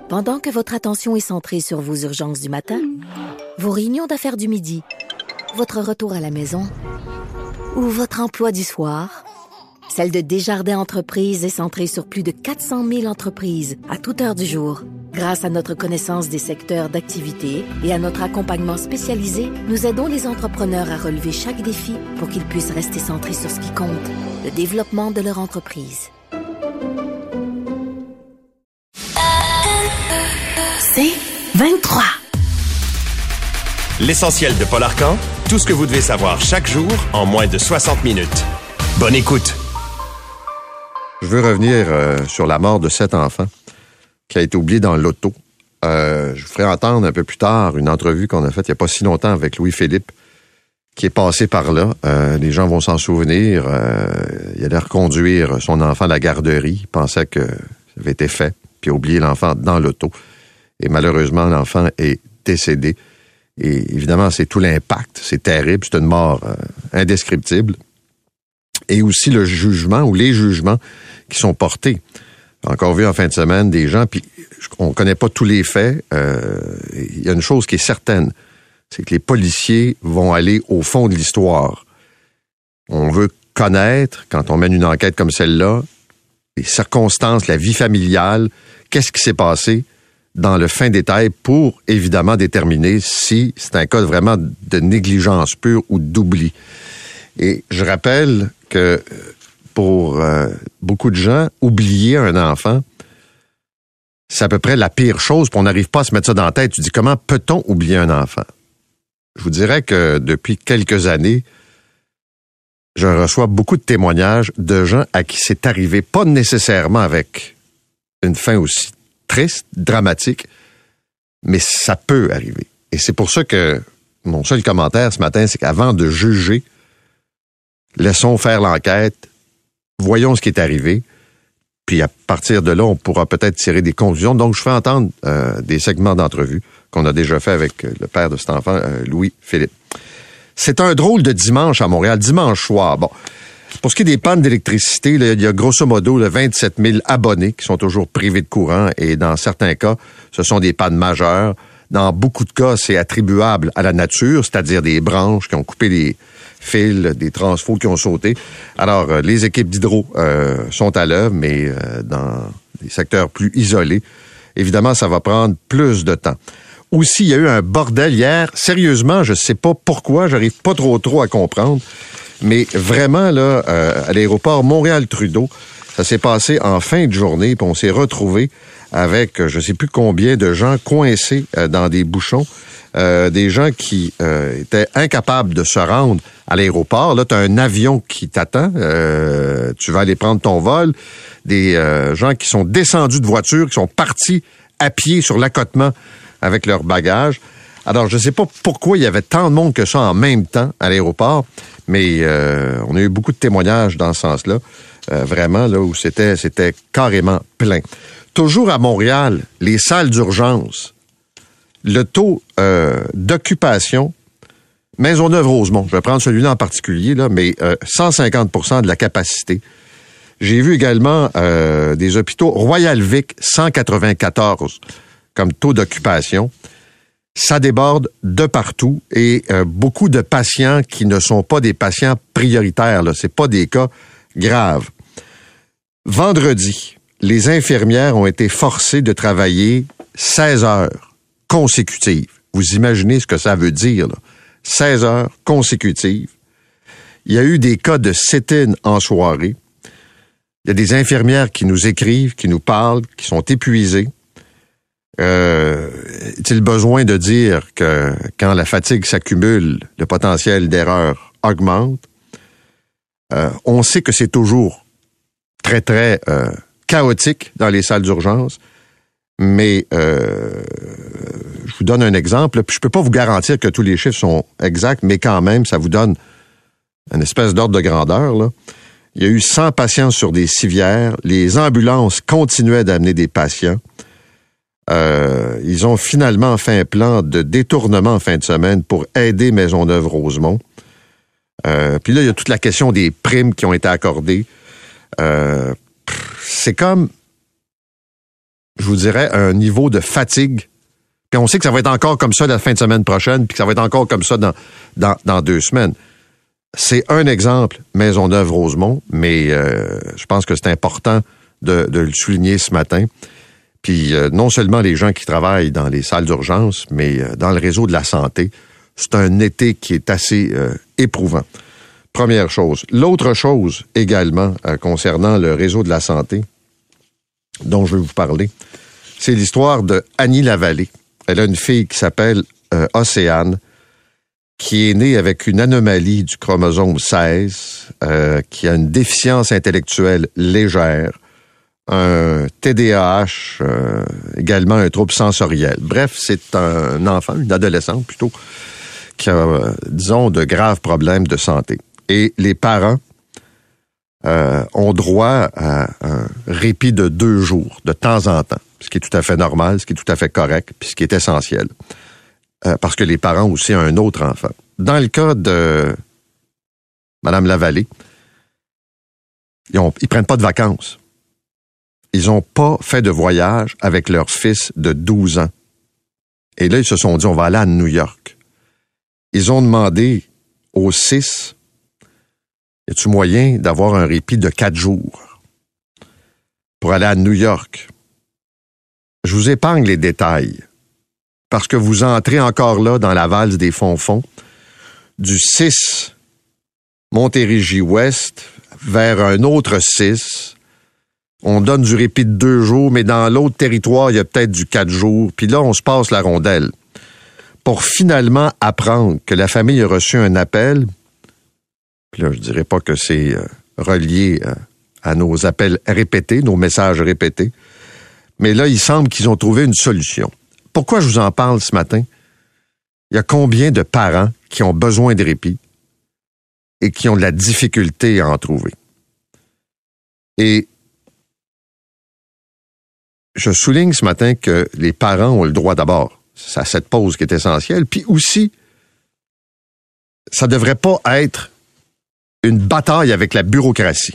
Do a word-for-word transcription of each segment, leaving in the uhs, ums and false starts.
Pendant que votre attention est centrée sur vos urgences du matin, vos réunions d'affaires du midi, votre retour à la maison ou votre emploi du soir, celle de Desjardins Entreprises est centrée sur plus de quatre cent mille entreprises à toute heure du jour. Grâce à notre connaissance des secteurs d'activité et à notre accompagnement spécialisé, nous aidons les entrepreneurs à relever chaque défi pour qu'ils puissent rester centrés sur ce qui compte, le développement de leur entreprise. C'est vingt-trois. L'essentiel de Paul Arcand, tout ce que vous devez savoir chaque jour en moins de soixante minutes. Bonne écoute. Je veux revenir euh, sur la mort de cet enfant qui a été oublié dans l'auto. Euh, je vous ferai entendre un peu plus tard une entrevue qu'on a faite il n'y a pas si longtemps avec Louis-Philippe, qui est passé par là. Euh, les gens vont s'en souvenir. Euh, il allait reconduire son enfant à la garderie. Il pensait que ça avait été fait, puis a oublié l'enfant dans l'auto. Et malheureusement, l'enfant est décédé. Et évidemment, c'est tout l'impact. C'est terrible. C'est une mort euh, indescriptible. Et aussi le jugement ou les jugements qui sont portés. J'ai encore vu en fin de semaine des gens, puis on connaît pas tous les faits. Euh, il y a une chose qui est certaine, c'est que les policiers vont aller au fond de l'histoire. On veut connaître, quand on mène une enquête comme celle-là, les circonstances, la vie familiale, qu'est-ce qui s'est passé dans le fin détail pour, évidemment, déterminer si c'est un cas vraiment de négligence pure ou d'oubli. Et je rappelle que pour euh, beaucoup de gens, oublier un enfant, c'est à peu près la pire chose, puis on n'arrive pas à se mettre ça dans la tête. Tu dis, comment peut-on oublier un enfant? Je vous dirais que depuis quelques années, je reçois beaucoup de témoignages de gens à qui c'est arrivé, pas nécessairement avec une fin aussi triste, dramatique, mais ça peut arriver. Et c'est pour ça que mon seul commentaire ce matin, c'est qu'avant de juger, laissons faire l'enquête, voyons ce qui est arrivé, puis à partir de là, on pourra peut-être tirer des conclusions. Donc, je fais entendre euh, des segments d'entrevue qu'on a déjà fait avec le père de cet enfant, euh, Louis-Philippe. C'est un drôle de dimanche à Montréal, dimanche soir. Bon, pour ce qui est des pannes d'électricité, là, il y a grosso modo là, vingt-sept mille abonnés qui sont toujours privés de courant et dans certains cas, ce sont des pannes majeures. Dans beaucoup de cas, c'est attribuable à la nature, c'est-à-dire des branches qui ont coupé les fils, des transfos qui ont sauté. Alors, euh, les équipes d'hydro euh, sont à l'œuvre, mais euh, dans des secteurs plus isolés, évidemment, ça va prendre plus de temps. Aussi, il y a eu un bordel hier. Sérieusement, je sais pas pourquoi, j'arrive pas trop trop à comprendre, mais vraiment, là, euh, à l'aéroport Montréal-Trudeau, ça s'est passé en fin de journée, puis on s'est retrouvé avec je sais plus combien de gens coincés euh, dans des bouchons. Euh, des gens qui euh, étaient incapables de se rendre à l'aéroport. Là, tu as un avion qui t'attend. Euh, tu vas aller prendre ton vol. Des euh, gens qui sont descendus de voiture, qui sont partis à pied sur l'accotement avec leurs bagages. Alors, je ne sais pas pourquoi il y avait tant de monde que ça en même temps à l'aéroport, mais euh, on a eu beaucoup de témoignages dans ce sens-là. Euh, vraiment, là où c'était, c'était carrément plein. Toujours à Montréal, les salles d'urgence, le taux euh, d'occupation, Maisonneuve-Rosemont, je vais prendre celui-là en particulier, là, mais euh, cent cinquante pour cent de la capacité. J'ai vu également euh, des hôpitaux Royal-Vic, cent quatre-vingt-quatorze comme taux d'occupation. Ça déborde de partout et euh, beaucoup de patients qui ne sont pas des patients prioritaires, là, c'est pas des cas graves. Vendredi, les infirmières ont été forcées de travailler seize heures consécutives. Vous imaginez ce que ça veut dire, là? seize heures consécutives. Il y a eu des cas de sit-in en soirée. Il y a des infirmières qui nous écrivent, qui nous parlent, qui sont épuisées. Euh, est-il besoin de dire que quand la fatigue s'accumule, le potentiel d'erreur augmente? Euh, on sait que c'est toujours très, très euh, chaotique dans les salles d'urgence. Mais euh, je vous donne un exemple. Puis je peux pas vous garantir que tous les chiffres sont exacts, mais quand même, ça vous donne une espèce d'ordre de grandeur, là. Il y a eu cent patients sur des civières. Les ambulances continuaient d'amener des patients. Euh, ils ont finalement fait un plan de détournement en fin de semaine pour aider Maisonneuve-Rosemont. Euh, puis là, il y a toute la question des primes qui ont été accordées. Euh, c'est comme... je vous dirais, un niveau de fatigue. Puis on sait que ça va être encore comme ça la fin de semaine prochaine, puis que ça va être encore comme ça dans, dans, dans deux semaines. C'est un exemple, Maisonneuve-Rosemont, mais euh, je pense que c'est important de, de le souligner ce matin. Puis euh, non seulement les gens qui travaillent dans les salles d'urgence, mais euh, dans le réseau de la santé, c'est un été qui est assez euh, éprouvant. Première chose. L'autre chose également euh, concernant le réseau de la santé dont je vais vous parler, c'est l'histoire de Annie Lavallée. Elle a une fille qui s'appelle euh, Océane, qui est née avec une anomalie du chromosome seize, euh, qui a une déficience intellectuelle légère, un T D A H, euh, également un trouble sensoriel. Bref, c'est un enfant, une adolescente plutôt, qui a, euh, disons, de graves problèmes de santé. Et les parents euh, ont droit à un répit de deux jours, de temps en temps, ce qui est tout à fait normal, ce qui est tout à fait correct, puis ce qui est essentiel. Euh, parce que les parents aussi ont un autre enfant. Dans le cas de Mme Lavallée, ils ont, ils prennent pas de vacances. Ils n'ont pas fait de voyage avec leur fils de douze ans. Et là, ils se sont dit, on va aller à New York. Ils ont demandé aux six, y a-t-il moyen d'avoir un répit de quatre jours pour aller à New York? Je vous épargne les détails, parce que vous entrez encore là dans la valse des fonds-fonds, du six Montérégie-Ouest vers un autre six. On donne du répit de deux jours, mais dans l'autre territoire, il y a peut-être du quatre jours. Puis là, on se passe la rondelle. Pour finalement apprendre que la famille a reçu un appel, puis là, je dirais pas que c'est euh, relié euh, à nos appels répétés, nos messages répétés, mais là, il semble qu'ils ont trouvé une solution. Pourquoi je vous en parle ce matin? Il y a combien de parents qui ont besoin de répit et qui ont de la difficulté à en trouver? Et je souligne ce matin que les parents ont le droit d'abord, c'est à cette pause qui est essentielle, puis aussi, ça ne devrait pas être une bataille avec la bureaucratie.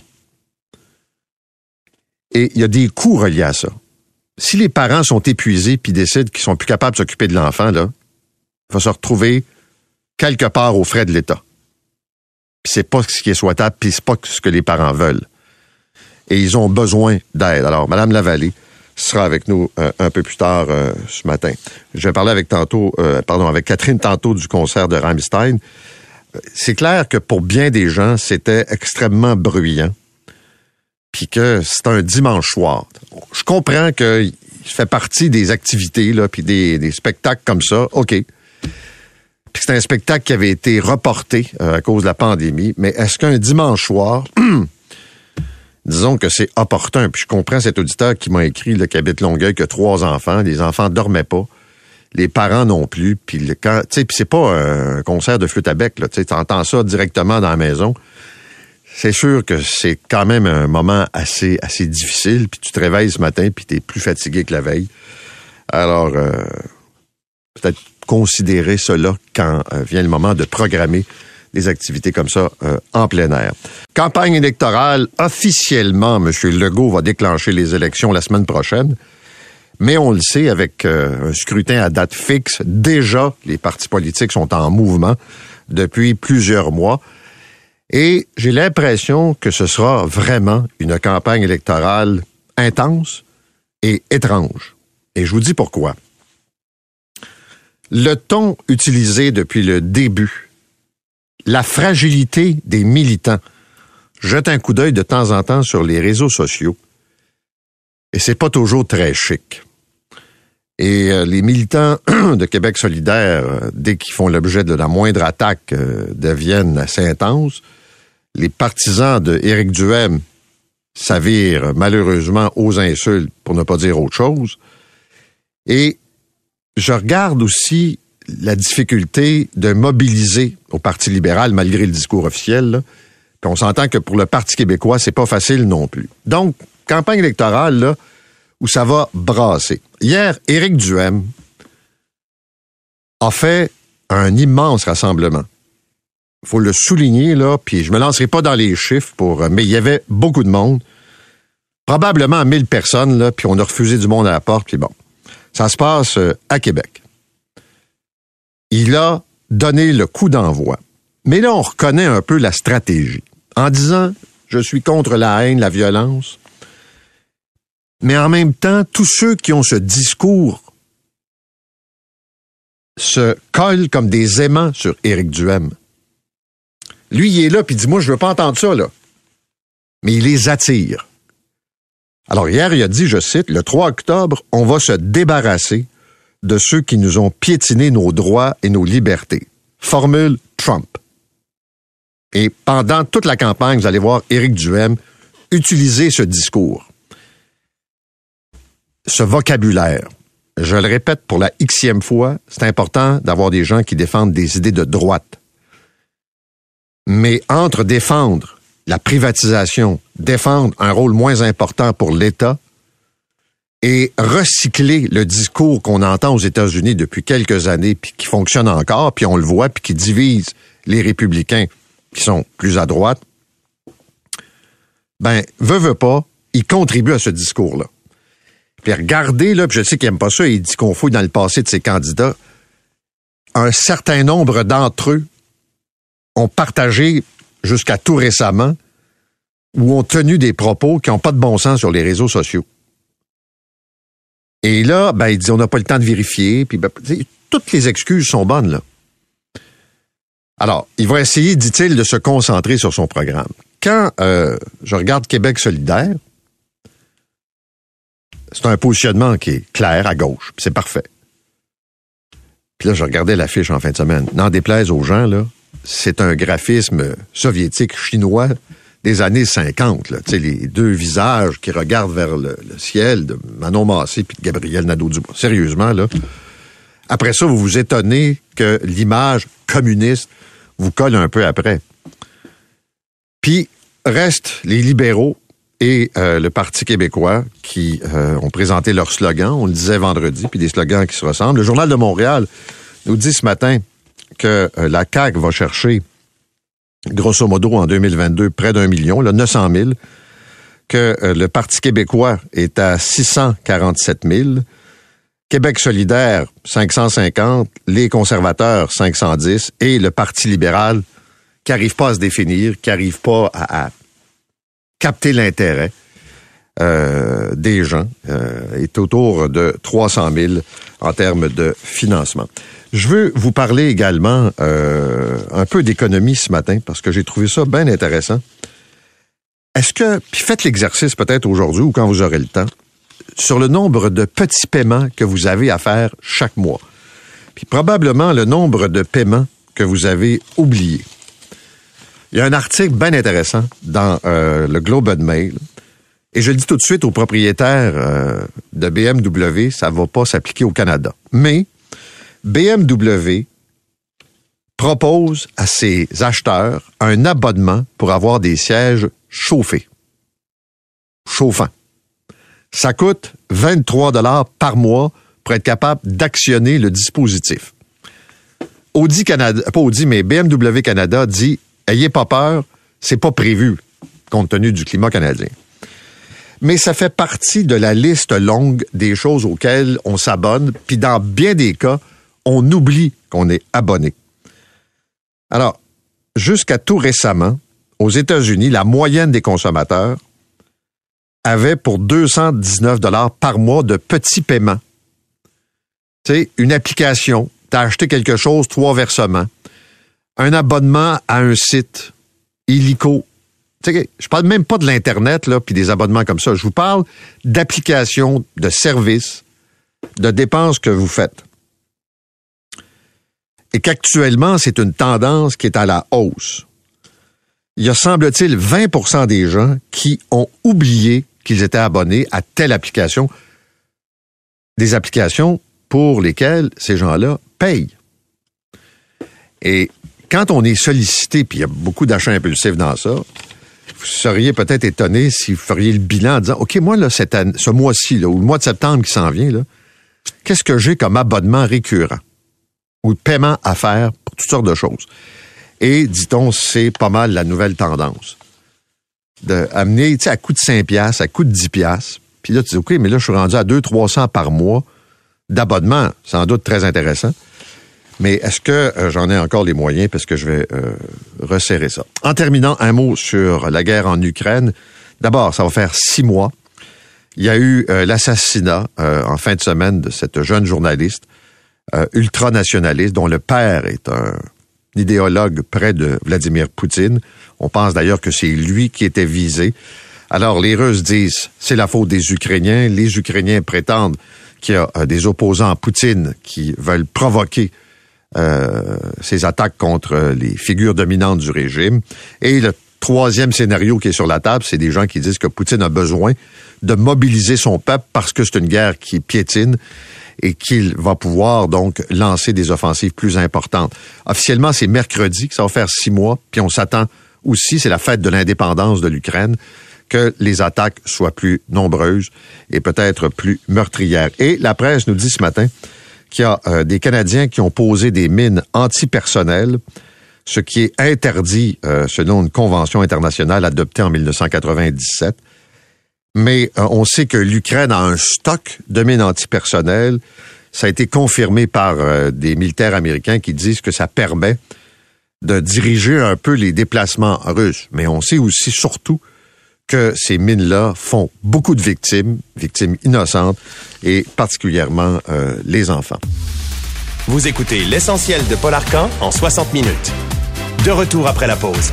Et il y a des coûts reliés à ça. Si les parents sont épuisés puis décident qu'ils sont plus capables de s'occuper de l'enfant, là, il va se retrouver quelque part aux frais de l'État. Puis c'est pas ce qui est souhaitable, puis c'est pas ce que les parents veulent. Et ils ont besoin d'aide. Alors, Mme Lavallée sera avec nous euh, un peu plus tard euh, ce matin. Je vais parler avec tantôt, euh, pardon, avec Catherine tantôt du concert de Rammstein. C'est clair que pour bien des gens, c'était extrêmement bruyant. Puis que c'est un dimanche soir. Je comprends qu'il fait partie des activités, là, puis des, des spectacles comme ça. OK. Puis c'est un spectacle qui avait été reporté euh, à cause de la pandémie. Mais est-ce qu'un dimanche soir, disons que c'est opportun, puis je comprends cet auditeur qui m'a écrit, là, qui habite Longueuil, qui a trois enfants, les enfants dormaient pas, les parents non plus, puis le, quand, tu sais, puis c'est pas un concert de flûte à bec, là, tu sais, t'entends ça directement dans la maison. C'est sûr que c'est quand même un moment assez assez difficile, puis tu te réveilles ce matin, puis t'es plus fatigué que la veille. Alors, euh, peut-être considérer cela quand euh, vient le moment de programmer des activités comme ça euh, en plein air. Campagne électorale, officiellement, M. Legault va déclencher les élections la semaine prochaine, mais on le sait, avec euh, un scrutin à date fixe, déjà, les partis politiques sont en mouvement depuis plusieurs mois. Et j'ai l'impression que ce sera vraiment une campagne électorale intense et étrange. Et je vous dis pourquoi. Le ton utilisé depuis le début, la fragilité des militants, jette un coup d'œil de temps en temps sur les réseaux sociaux. Et c'est pas toujours très chic. Et euh, les militants de Québec solidaire, euh, dès qu'ils font l'objet de la moindre attaque, euh, deviennent assez intenses. Les partisans de Éric Duhem s'avirent malheureusement aux insultes, pour ne pas dire autre chose. Et je regarde aussi la difficulté de mobiliser au Parti libéral, malgré le discours officiel. Là. Puis on s'entend que pour le Parti québécois, c'est pas facile non plus. Donc, campagne électorale, là, où ça va brasser. Hier, Éric Duhem a fait un immense rassemblement. Il faut le souligner, là, puis je me lancerai pas dans les chiffres, pour, mais il y avait beaucoup de monde. probablement mille personnes, là, puis on a refusé du monde à la porte, puis bon. Ça se passe euh, à Québec. Il a donné le coup d'envoi. Mais là, on reconnaît un peu la stratégie. En disant, je suis contre la haine, la violence. Mais en même temps, tous ceux qui ont ce discours se collent comme des aimants sur Éric Duhaime. Lui, il est là, puis il dit, moi, je veux pas entendre ça, là. Mais il les attire. Alors, hier, il a dit, je cite, le trois octobre, on va se débarrasser de ceux qui nous ont piétiné nos droits et nos libertés. Formule Trump. Et pendant toute la campagne, vous allez voir Éric Duhaime utiliser ce discours, ce vocabulaire. Je le répète pour la xème fois, c'est important d'avoir des gens qui défendent des idées de droite. Mais entre défendre la privatisation, défendre un rôle moins important pour l'État et recycler le discours qu'on entend aux États-Unis depuis quelques années, puis qui fonctionne encore, puis on le voit, puis qui divise les républicains qui sont plus à droite, ben, veut, veut pas, il contribue à ce discours-là. Puis regardez, là, puis je sais qu'il n'aime pas ça, il dit qu'on fouille dans le passé de ses candidats, un certain nombre d'entre eux ont partagé, jusqu'à tout récemment, ou ont tenu des propos qui n'ont pas de bon sens sur les réseaux sociaux. Et là, ben, il dit, on n'a pas le temps de vérifier, puis ben, toutes les excuses sont bonnes, là. Alors, il va essayer, dit-il, de se concentrer sur son programme. Quand euh, je regarde Québec solidaire, c'est un positionnement qui est clair à gauche, puis c'est parfait. Puis là, je regardais l'affiche en fin de semaine. N'en déplaise aux gens, là, c'est un graphisme soviétique chinois des années cinquante, là. Tu sais, les deux visages qui regardent vers le, le ciel de Manon Massé puis de Gabriel Nadeau-Dubois. Sérieusement, là. Après ça, vous vous étonnez que l'image communiste vous colle un peu après. Puis, restent les libéraux et euh, le Parti québécois qui euh, ont présenté leur slogan, on le disait vendredi, puis des slogans qui se ressemblent. Le Journal de Montréal nous dit ce matin que euh, la C A Q va chercher, grosso modo, en deux mille vingt-deux, près d'un million, là, neuf cent mille, que euh, le Parti québécois est à six cent quarante-sept mille, Québec solidaire, cinq cent cinquante, les conservateurs, cinq cent dix, et le Parti libéral, qui n'arrive pas à se définir, qui n'arrive pas à, à capter l'intérêt euh, des gens, euh, est autour de trois cent mille en termes de financement. Je veux vous parler également euh, un peu d'économie ce matin, parce que j'ai trouvé ça bien intéressant. Est-ce que, puis faites l'exercice peut-être aujourd'hui ou quand vous aurez le temps, sur le nombre de petits paiements que vous avez à faire chaque mois. Puis probablement le nombre de paiements que vous avez oubliés. Il y a un article bien intéressant dans euh, le Globe and Mail. Et je le dis tout de suite aux propriétaires euh, de B M W, ça ne va pas s'appliquer au Canada. Mais B M W propose à ses acheteurs un abonnement pour avoir des sièges chauffés. Chauffants. Ça coûte vingt-trois dollars par mois pour être capable d'actionner le dispositif. Audi Canada, pas Audi, mais B M W Canada dit, ayez pas peur, c'est pas prévu, compte tenu du climat canadien. Mais ça fait partie de la liste longue des choses auxquelles on s'abonne, puis dans bien des cas, on oublie qu'on est abonné. Alors, jusqu'à tout récemment, aux États-Unis, la moyenne des consommateurs avait pour deux cent dix-neuf dollars par mois de petits paiements. Tu sais, une application, tu as acheté quelque chose, trois versements, un abonnement à un site, illico. Tu sais, je parle même pas de l'Internet, là, puis des abonnements comme ça. Je vous parle d'applications, de services, de dépenses que vous faites. Et qu'actuellement, c'est une tendance qui est à la hausse. Il y a, semble-t-il, vingt pour cent des gens qui ont oublié qu'ils étaient abonnés à telle application, des applications pour lesquelles ces gens-là payent. Et quand on est sollicité, puis il y a beaucoup d'achats impulsifs dans ça, vous seriez peut-être étonné si vous feriez le bilan en disant, OK, moi, là, cette année, ce mois-ci, là, ou le mois de septembre qui s'en vient, là, qu'est-ce que j'ai comme abonnement récurrent ou paiement à faire pour toutes sortes de choses? Et, dit-on, c'est pas mal la nouvelle tendance. d'amener, tu sais, à coût de cinq piastres, à coût de dix piastres. Puis là, tu dis, OK, mais là, je suis rendu à deux cents à trois cents par mois d'abonnement. Sans doute très intéressant. Mais est-ce que euh, j'en ai encore les moyens? Parce que je vais euh, resserrer ça. En terminant, un mot sur la guerre en Ukraine. D'abord, ça va faire six mois. Il y a eu euh, l'assassinat euh, en fin de semaine de cette jeune journaliste euh, ultranationaliste dont le père est un idéologue près de Vladimir Poutine. On pense d'ailleurs que c'est lui qui était visé. Alors, les Russes disent c'est la faute des Ukrainiens. Les Ukrainiens prétendent qu'il y a euh, des opposants à Poutine qui veulent provoquer euh, ces attaques contre les figures dominantes du régime. Et le troisième scénario qui est sur la table, c'est des gens qui disent que Poutine a besoin de mobiliser son peuple parce que c'est une guerre qui piétine et qu'il va pouvoir donc lancer des offensives plus importantes. Officiellement, c'est mercredi que ça va faire six mois, puis on s'attend aussi, c'est la fête de l'indépendance de l'Ukraine, que les attaques soient plus nombreuses et peut-être plus meurtrières. Et la presse nous dit ce matin qu'il y a euh, des Canadiens qui ont posé des mines antipersonnelles, ce qui est interdit euh, selon une convention internationale adoptée en dix-neuf cent quatre-vingt-dix-sept. Mais euh, on sait que l'Ukraine a un stock de mines antipersonnelles. Ça a été confirmé par euh, des militaires américains qui disent que ça permet de diriger un peu les déplacements russes. Mais on sait aussi surtout que ces mines-là font beaucoup de victimes, victimes innocentes, et particulièrement euh, les enfants. Vous écoutez l'essentiel de Paul Arcand en soixante minutes. De retour après la pause.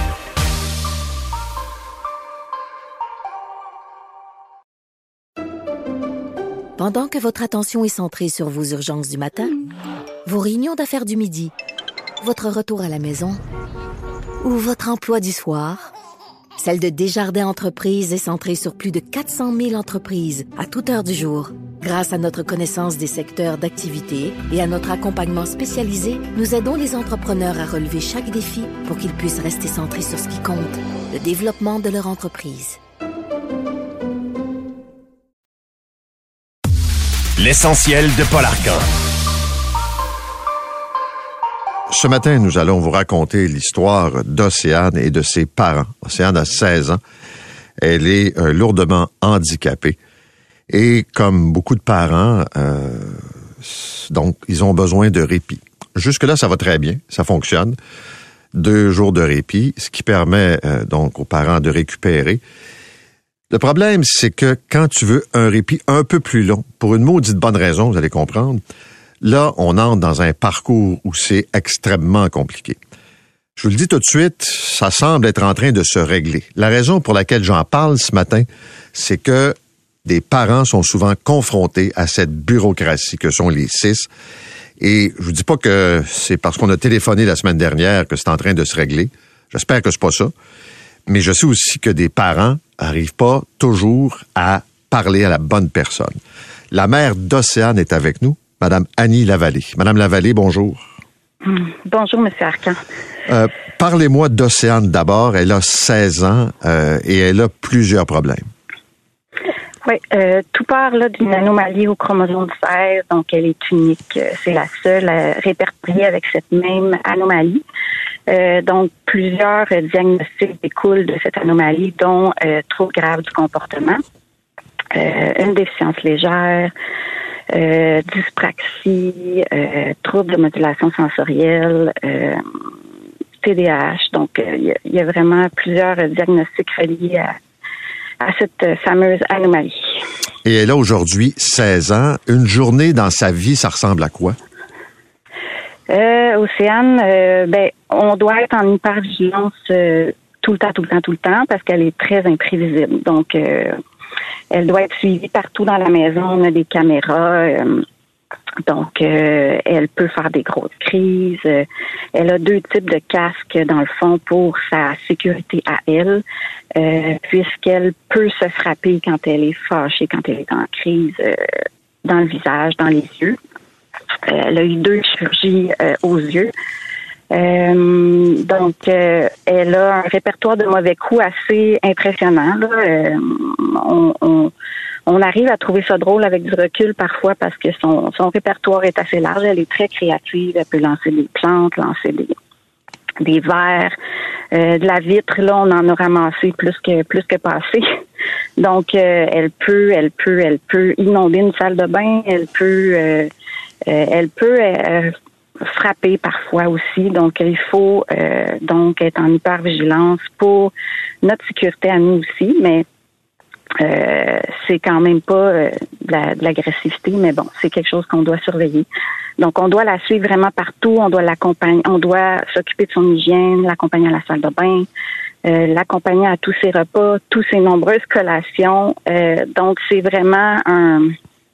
Pendant que votre attention est centrée sur vos urgences du matin, vos réunions d'affaires du midi, votre retour à la maison ou votre emploi du soir, celle de Desjardins Entreprises est centrée sur plus de quatre cent mille entreprises à toute heure du jour. Grâce à notre connaissance des secteurs d'activité et à notre accompagnement spécialisé, nous aidons les entrepreneurs à relever chaque défi pour qu'ils puissent rester centrés sur ce qui compte, le développement de leur entreprise. L'essentiel de Paul Arcand. Ce matin, nous allons vous raconter l'histoire d'Océane et de ses parents. Océane a seize ans. Elle est euh, lourdement handicapée. Et comme beaucoup de parents, euh, donc, ils ont besoin de répit. Jusque-là, ça va très bien. Ça fonctionne. Deux jours de répit, ce qui permet euh, donc aux parents de récupérer. Le problème, c'est que quand tu veux un répit un peu plus long, pour une maudite bonne raison, vous allez comprendre, là, on entre dans un parcours où c'est extrêmement compliqué. Je vous le dis tout de suite, ça semble être en train de se régler. La raison pour laquelle j'en parle ce matin, c'est que des parents sont souvent confrontés à cette bureaucratie que sont les C I S. Et je vous dis pas que c'est parce qu'on a téléphoné la semaine dernière que c'est en train de se régler. J'espère que c'est pas ça. Mais je sais aussi que des parents n'arrivent pas toujours à parler à la bonne personne. La mère d'Océane est avec nous, Madame Annie Lavallée. Madame Lavallée, bonjour. Bonjour, Monsieur Arcand. Euh, parlez-moi d'Océane d'abord. Elle a seize ans euh, et elle a plusieurs problèmes. Oui, euh, tout part là d'une anomalie au chromosome seize, donc elle est unique. C'est la seule à répertorier avec cette même anomalie. Euh, donc, plusieurs euh, diagnostics découlent de cette anomalie, dont euh, troubles graves du comportement, euh, une déficience légère, euh, dyspraxie, euh, troubles de modulation sensorielle, euh, T D A H. Donc, il euh, y, y a vraiment plusieurs euh, diagnostics reliés à, à cette euh, fameuse anomalie. Et elle a aujourd'hui seize ans. Une journée dans sa vie, ça ressemble à quoi? Euh, Océane, euh, ben, on doit être en hypervigilance euh, tout le temps, tout le temps, tout le temps, parce qu'elle est très imprévisible. Donc, euh, elle doit être suivie partout dans la maison. On a des caméras. Euh, donc, euh, elle peut faire des grosses crises. Euh, elle a deux types de casques, dans le fond, pour sa sécurité à elle, euh, puisqu'elle peut se frapper quand elle est fâchée, quand elle est en crise, euh, dans le visage, dans les yeux. Elle a eu deux chirurgies euh, aux yeux. Euh, donc, euh, elle a un répertoire de mauvais coups assez impressionnant. Là. Euh, on, on, on arrive à trouver ça drôle avec du recul parfois parce que son, son répertoire est assez large. Elle est très créative. Elle peut lancer des plantes, lancer des, des verres, euh, de la vitre. Là, on en a ramassé plus que plus que passé. Donc, euh, elle peut, elle peut, elle peut inonder une salle de bain. Elle peut, euh, euh, elle peut euh, frapper parfois aussi. Donc, il faut euh, donc être en hypervigilance pour notre sécurité à nous aussi. Mais euh, c'est quand même pas euh, de, la, de l'agressivité, mais bon, c'est quelque chose qu'on doit surveiller. Donc, on doit la suivre vraiment partout. On doit l'accompagner, on doit s'occuper de son hygiène, l'accompagner à la salle de bain. Euh, l'accompagner à tous ses repas, tous ses nombreuses collations. Euh, donc, c'est vraiment un,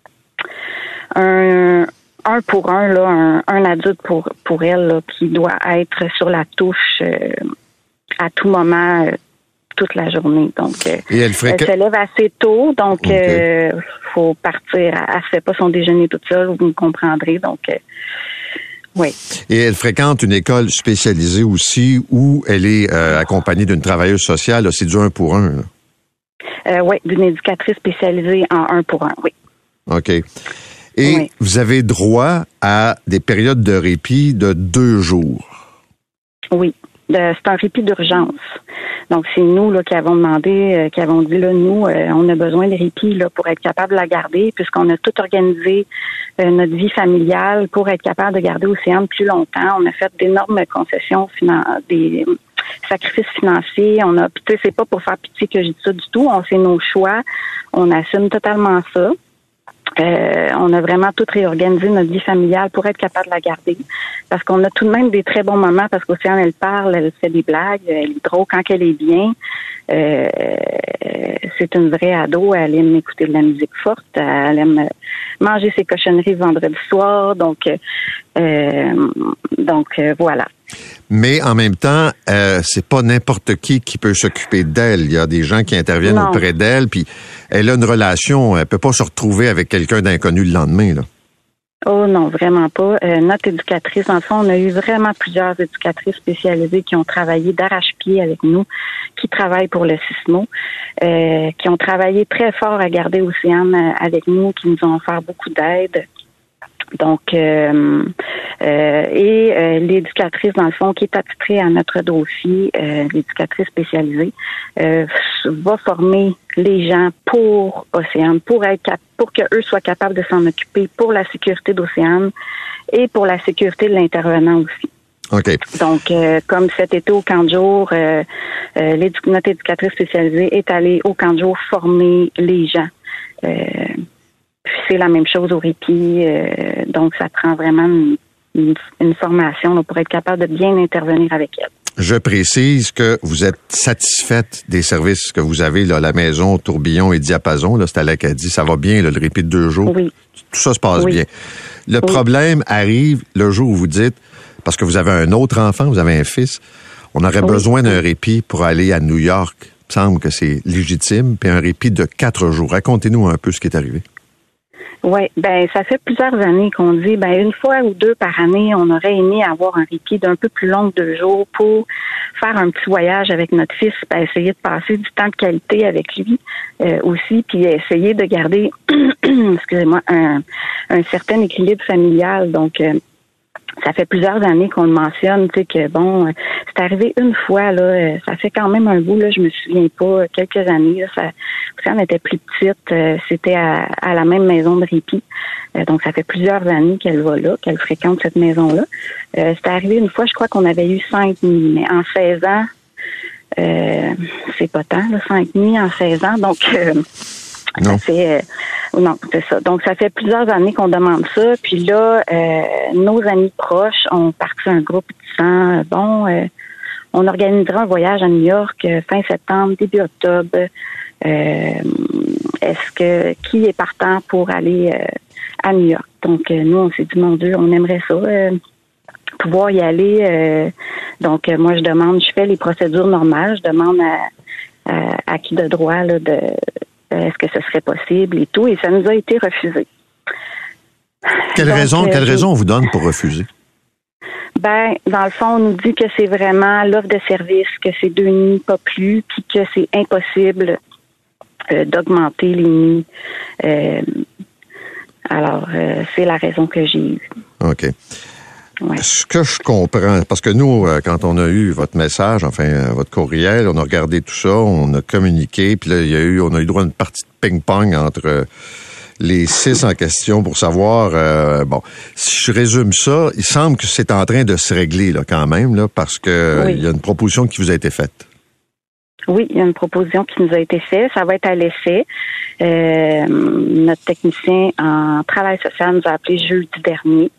un un pour un, là, un, un adulte pour pour elle là, qui doit être sur la touche euh, à tout moment, euh, toute la journée. Donc, euh, Et elle, fréqu... elle se lève assez tôt, donc il okay. euh, faut partir. Elle ne fait pas son déjeuner toute seule, vous me comprendrez. Donc, euh, oui. Et elle fréquente une école spécialisée aussi où elle est euh, accompagnée d'une travailleuse sociale. Là, c'est du un pour un. Euh, oui, d'une éducatrice spécialisée en un pour un, oui. OK. Et oui. Vous avez droit à des périodes de répit de deux jours. Oui. De, c'est un répit d'urgence. Donc, c'est nous là, qui avons demandé, euh, qui avons dit, là, nous, euh, on a besoin de répit là, pour être capable de la garder, puisqu'on a tout organisé euh, notre vie familiale pour être capable de garder Océane plus longtemps. On a fait d'énormes concessions, finan- des sacrifices financiers. On a, tu sais, c'est pas pour faire pitié que je dis ça du tout. On fait nos choix. On assume totalement ça. Euh, on a vraiment tout réorganisé notre vie familiale pour être capable de la garder. Parce qu'on a tout de même des très bons moments parce qu'Océane, elle parle, elle fait des blagues, elle est drôle quand elle est bien. Euh, c'est une vraie ado, elle aime écouter de la musique forte, elle aime manger ses cochonneries vendredi soir, donc euh, donc euh, voilà. Mais en même temps, euh, c'est pas n'importe qui qui peut s'occuper d'elle. Il y a des gens qui interviennent non. auprès d'elle, puis elle a une relation, elle peut pas se retrouver avec quelqu'un d'inconnu le lendemain, là. Oh non, vraiment pas. Euh, notre éducatrice, en fond, on a eu vraiment plusieurs éducatrices spécialisées qui ont travaillé d'arrache-pied avec nous, qui travaillent pour le CISMO, euh, qui ont travaillé très fort à garder Océane avec nous, qui nous ont offert beaucoup d'aide. Donc, euh, euh, et euh, l'éducatrice, dans le fond, qui est attitrée à notre dossier, euh, l'éducatrice spécialisée, euh, va former les gens pour Océane, pour être cap- pour qu'eux soient capables de s'en occuper pour la sécurité d'Océane et pour la sécurité de l'intervenant aussi. OK. Donc, euh, comme cet été au camp de jour, euh, euh, l'édu- notre éducatrice spécialisée est allée au camp de jour former les gens. Euh, c'est la même chose au répit, euh, donc ça prend vraiment une, une, une formation là, pour être capable de bien intervenir avec elle. Je précise que vous êtes satisfaite des services que vous avez là, à la maison, tourbillon et diapason. Là, c'est à l'Acadie. Ça va bien, là, le répit de deux jours. Oui. Tout ça se passe oui. bien. Le oui. problème arrive le jour où vous dites, parce que vous avez un autre enfant, vous avez un fils, on aurait oui. besoin d'un répit pour aller à New York. Il me semble que c'est légitime. Puis un répit de quatre jours. Racontez-nous un peu ce qui est arrivé. Oui, ben ça fait plusieurs années qu'on dit, ben une fois ou deux par année, on aurait aimé avoir un répit d'un peu plus long que deux jours pour faire un petit voyage avec notre fils, ben essayer de passer du temps de qualité avec lui euh, aussi, puis essayer de garder, excusez-moi, un, un certain équilibre familial. Donc, euh, ça fait plusieurs années qu'on le mentionne, tu sais, que bon, c'est arrivé une fois, là, ça fait quand même un bout, là, je me souviens pas, quelques années, là, ça, quand on était plus petite, euh, c'était à, à la même maison de répit. Euh, donc, ça fait plusieurs années qu'elle va là, qu'elle fréquente cette maison-là. Euh, c'est arrivé une fois, je crois qu'on avait eu cinq nuits, mais en seize ans, euh, c'est pas tant, là, cinq nuits en seize ans, donc... Euh, Non. Ça fait, euh, non, c'est ça. Donc, ça fait plusieurs années qu'on demande ça. Puis là, euh, nos amis proches ont parti un groupe disant, bon, euh, on organisera un voyage à New York euh, fin septembre, début octobre. Euh, est-ce que, qui est partant pour aller euh, à New York? Donc, euh, nous, on s'est dit, mon Dieu, on aimerait ça, euh, pouvoir y aller. Euh, donc, euh, moi, je demande, je fais les procédures normales. Je demande à, à, à qui de droit, là, de... Est-ce que ce serait possible et tout, et ça nous a été refusé. Quelle Donc, raison, euh, quelle raison on vous donne pour refuser? Ben, dans le fond, on nous dit que c'est vraiment l'offre de service, que c'est deux nuits, pas plus, puis que c'est impossible euh, d'augmenter les nuits. Euh, alors, euh, c'est la raison que j'ai eue. OK. Ouais. Ce que je comprends, parce que nous, quand on a eu votre message, enfin, votre courriel, on a regardé tout ça, on a communiqué, puis là, il y a eu, on a eu droit à une partie de ping-pong entre les six en question pour savoir, euh, bon, si je résume ça, il semble que c'est en train de se régler, là, quand même, là, parce que oui. Il y a une proposition qui vous a été faite. Oui, il y a une proposition qui nous a été faite. Ça va être à l'essai. Euh, notre technicien en travail social nous a appelé jeudi dernier.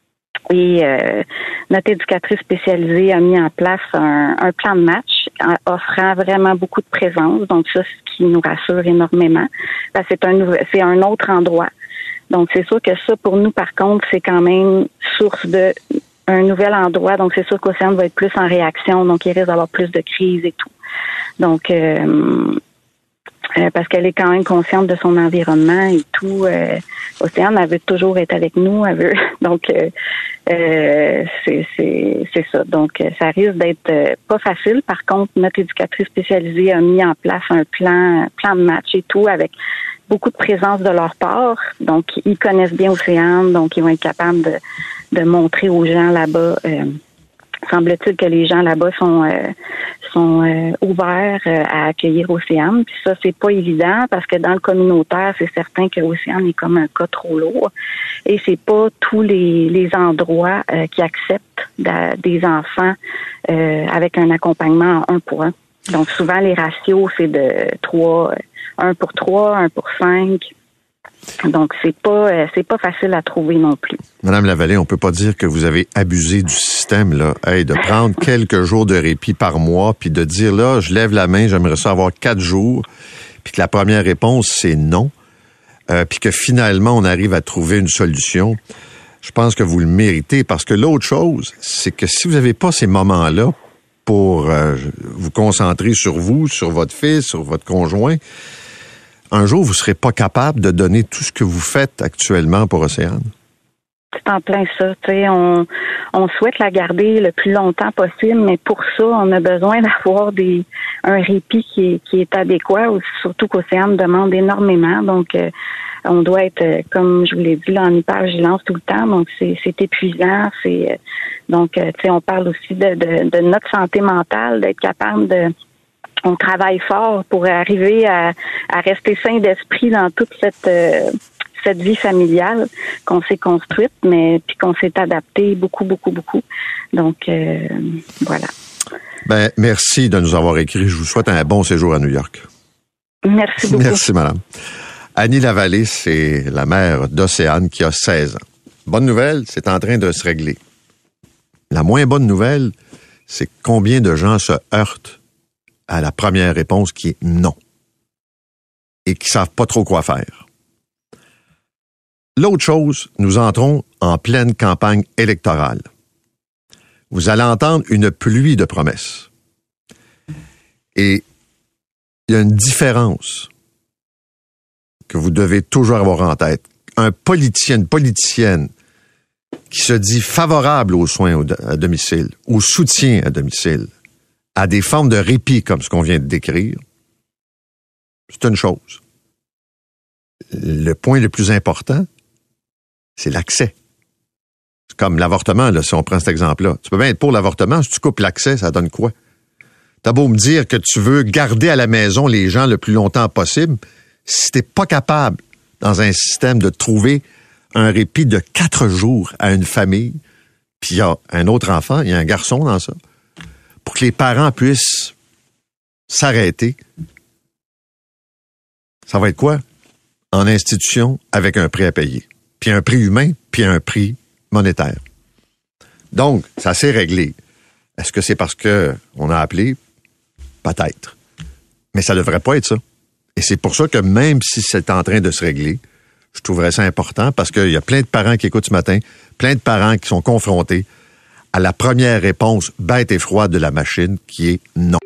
Et euh, notre éducatrice spécialisée a mis en place un, un plan de match en offrant vraiment beaucoup de présence. Donc ça, c'est ce qui nous rassure énormément. Parce que c'est un nouvel, c'est un autre endroit. Donc c'est sûr que ça, pour nous, par contre, c'est quand même source de un nouvel endroit. Donc c'est sûr qu'Océane va être plus en réaction. Donc il risque d'avoir plus de crises et tout. Donc euh, Euh, parce qu'elle est quand même consciente de son environnement et tout. Euh, Océane, elle veut toujours être avec nous. Elle veut, donc, euh, euh, c'est, c'est, c'est ça. Donc, ça risque d'être euh, pas facile. Par contre, notre éducatrice spécialisée a mis en place un plan, plan de match et tout avec beaucoup de présence de leur part. Donc, ils connaissent bien Océane, donc ils vont être capables de, de montrer aux gens là-bas. Euh, semble-t-il que les gens là-bas sont euh, sont euh, ouverts euh, à accueillir Océane. Puis ça, c'est pas évident parce que dans le communautaire, c'est certain que Océane est comme un cas trop lourd. Et c'est pas tous les, les endroits euh, qui acceptent da, des enfants euh, avec un accompagnement en un pour un. Donc souvent, les ratios, c'est de trois, un pour trois, un pour cinq. Donc, c'est pas euh, c'est pas facile à trouver non plus. Madame Lavallée, on peut pas dire que vous avez abusé du système, là. Hey, de prendre quelques jours de répit par mois, puis de dire, là, je lève la main, j'aimerais ça avoir quatre jours, puis que la première réponse, c'est non, euh, puis que finalement, on arrive à trouver une solution. Je pense que vous le méritez, parce que l'autre chose, c'est que si vous n'avez pas ces moments-là pour euh, vous concentrer sur vous, sur votre fils, sur votre conjoint, un jour, vous ne serez pas capable de donner tout ce que vous faites actuellement pour Océane. C'est en plein ça. Tu sais, on, on souhaite la garder le plus longtemps possible, mais pour ça, on a besoin d'avoir des un répit qui est, qui est adéquat, surtout qu'Océane demande énormément. Donc, euh, on doit être, comme je vous l'ai dit, là, en hypervigilance tout le temps. Donc, c'est, c'est épuisant. C'est donc, euh, tu sais, on parle aussi de, de, de notre santé mentale, d'être capable de on travaille fort pour arriver à, à rester sain d'esprit dans toute cette euh, cette vie familiale qu'on s'est construite, mais puis qu'on s'est adapté beaucoup, beaucoup, beaucoup. Donc euh, voilà. Ben merci de nous avoir écrit. Je vous souhaite un bon séjour à New York. Merci beaucoup. Merci, madame. Annie Lavallée, c'est la mère d'Océane qui a seize ans. Bonne nouvelle, c'est en train de se régler. La moins bonne nouvelle, c'est combien de gens se heurtent à la première réponse qui est non et qui savent pas trop quoi faire. L'autre chose, nous entrons en pleine campagne électorale. Vous allez entendre une pluie de promesses. Et il y a une différence que vous devez toujours avoir en tête. Un politicien, une politicienne qui se dit favorable aux soins à domicile, au soutien à domicile, à des formes de répit comme ce qu'on vient de décrire, c'est une chose. Le point le plus important, c'est l'accès. C'est comme l'avortement, là, si on prend cet exemple-là. Tu peux bien être pour l'avortement, si tu coupes l'accès, ça donne quoi? T'as beau me dire que tu veux garder à la maison les gens le plus longtemps possible, si t'es pas capable, dans un système, de trouver un répit de quatre jours à une famille, puis il y a un autre enfant, il y a un garçon dans ça, pour que les parents puissent s'arrêter, ça va être quoi? En institution, avec un prix à payer. Puis un prix humain, puis un prix monétaire. Donc, ça s'est réglé. Est-ce que c'est parce que on a appelé? Peut-être. Mais ça devrait pas être ça. Et c'est pour ça que même si c'est en train de se régler, je trouverais ça important parce qu'il y a plein de parents qui écoutent ce matin, plein de parents qui sont confrontés à la première réponse bête et froide de la machine qui est non.